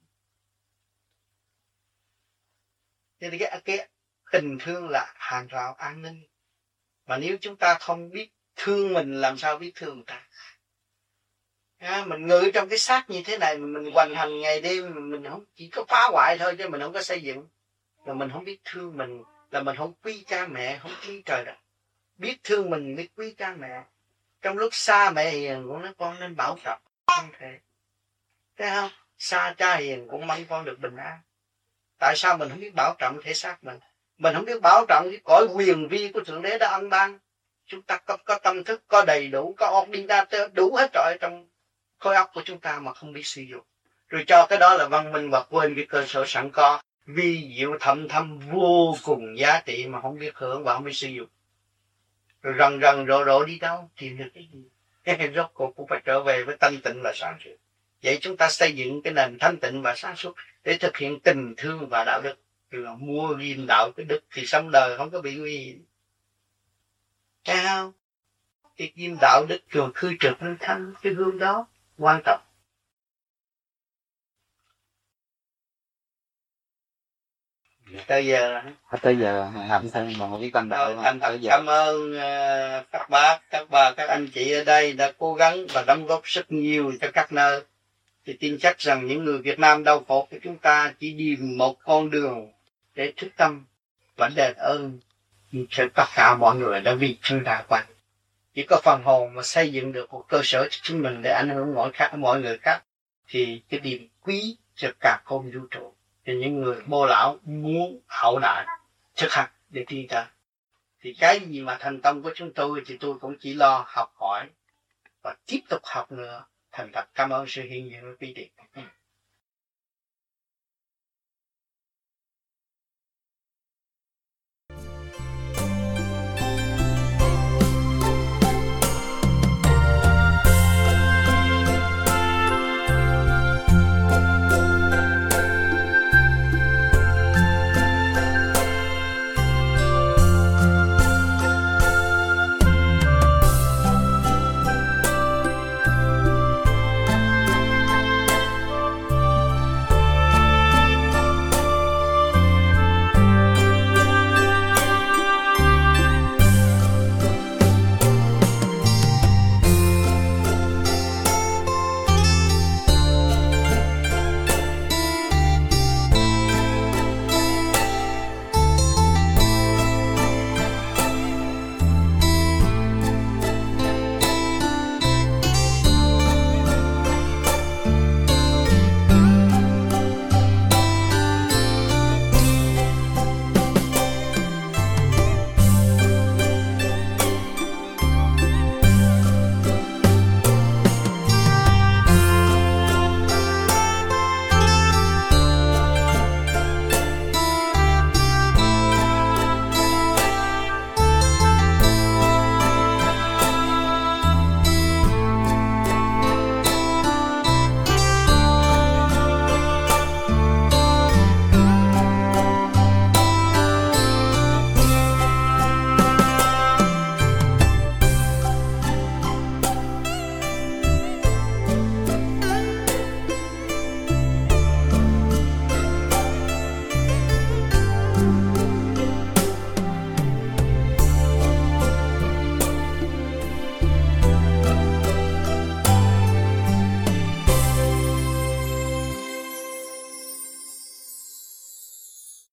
Thì cái tình thương là hàng rào an ninh. Mà nếu chúng ta không biết thương mình, làm sao biết thương người ta? Mình ngự trong cái xác như thế này, mình hoành hành ngày đêm, mình không chỉ có phá hoại thôi chứ mình không có xây dựng. Rồi mình không biết thương mình, là mình không quý cha mẹ, không quý trời đất. Biết thương mình biết quý cha mẹ. Trong lúc xa mẹ hiền cũng nói con nên bảo trọng, không thể. Thấy không? Xa cha hiền cũng mong con được bình an. Tại sao mình không biết bảo trọng thể xác mình? Mình không biết bảo trọng cái cõi quyền vi của Thượng Đế đã ân ban. Chúng ta có tâm thức, có đầy đủ, có ordinateur, đủ hết rồi trong khối óc của chúng ta mà không biết sử dụng. Rồi cho cái đó là văn minh và quên cái cơ sở sẵn có, vi diệu thâm thâm vô cùng giá trị mà không biết hưởng và không biết sử dụng. Rồi rần rộ đi đâu, tìm được cái gì? Cái rốt cuộc cũng phải trở về với thanh tịnh và sáng suốt. Vậy chúng ta xây dựng cái nền thanh tịnh và sáng suốt để thực hiện tình thương và đạo đức.คือmua ghim đạo cái đức thì sống đời không có bị nguy hiểm. Thấy không? Cái ghim đạo đức rồi khư trực lên thanh, cái gương đó quan trọng. Tới giờ làm thêm một cái con đạo. Thành thật cảm ơn các bác, các bà, các anh chị ở đây đã cố gắng và đóng góp rất nhiều cho các nơi. thì tin chắc rằng những người Việt Nam đau khổ của chúng ta chỉ đi một con đường để thức tâm và đền ơn cho tất cả mọi người đã vì chúng ta quanh. Chỉ có phần hồn mà xây dựng được một cơ sở cho chính mình để ảnh hưởng mọi người khác thì cái điểm quý cho cả không vũ trụ. Thì những người bô lão muốn hậu đại thực hành để đi ra. Thì cái gì mà thành tâm của chúng tôi thì tôi cũng chỉ lo học hỏi và tiếp tục học nữa. Thành thật cảm ơn sự hiện diện của quý vị.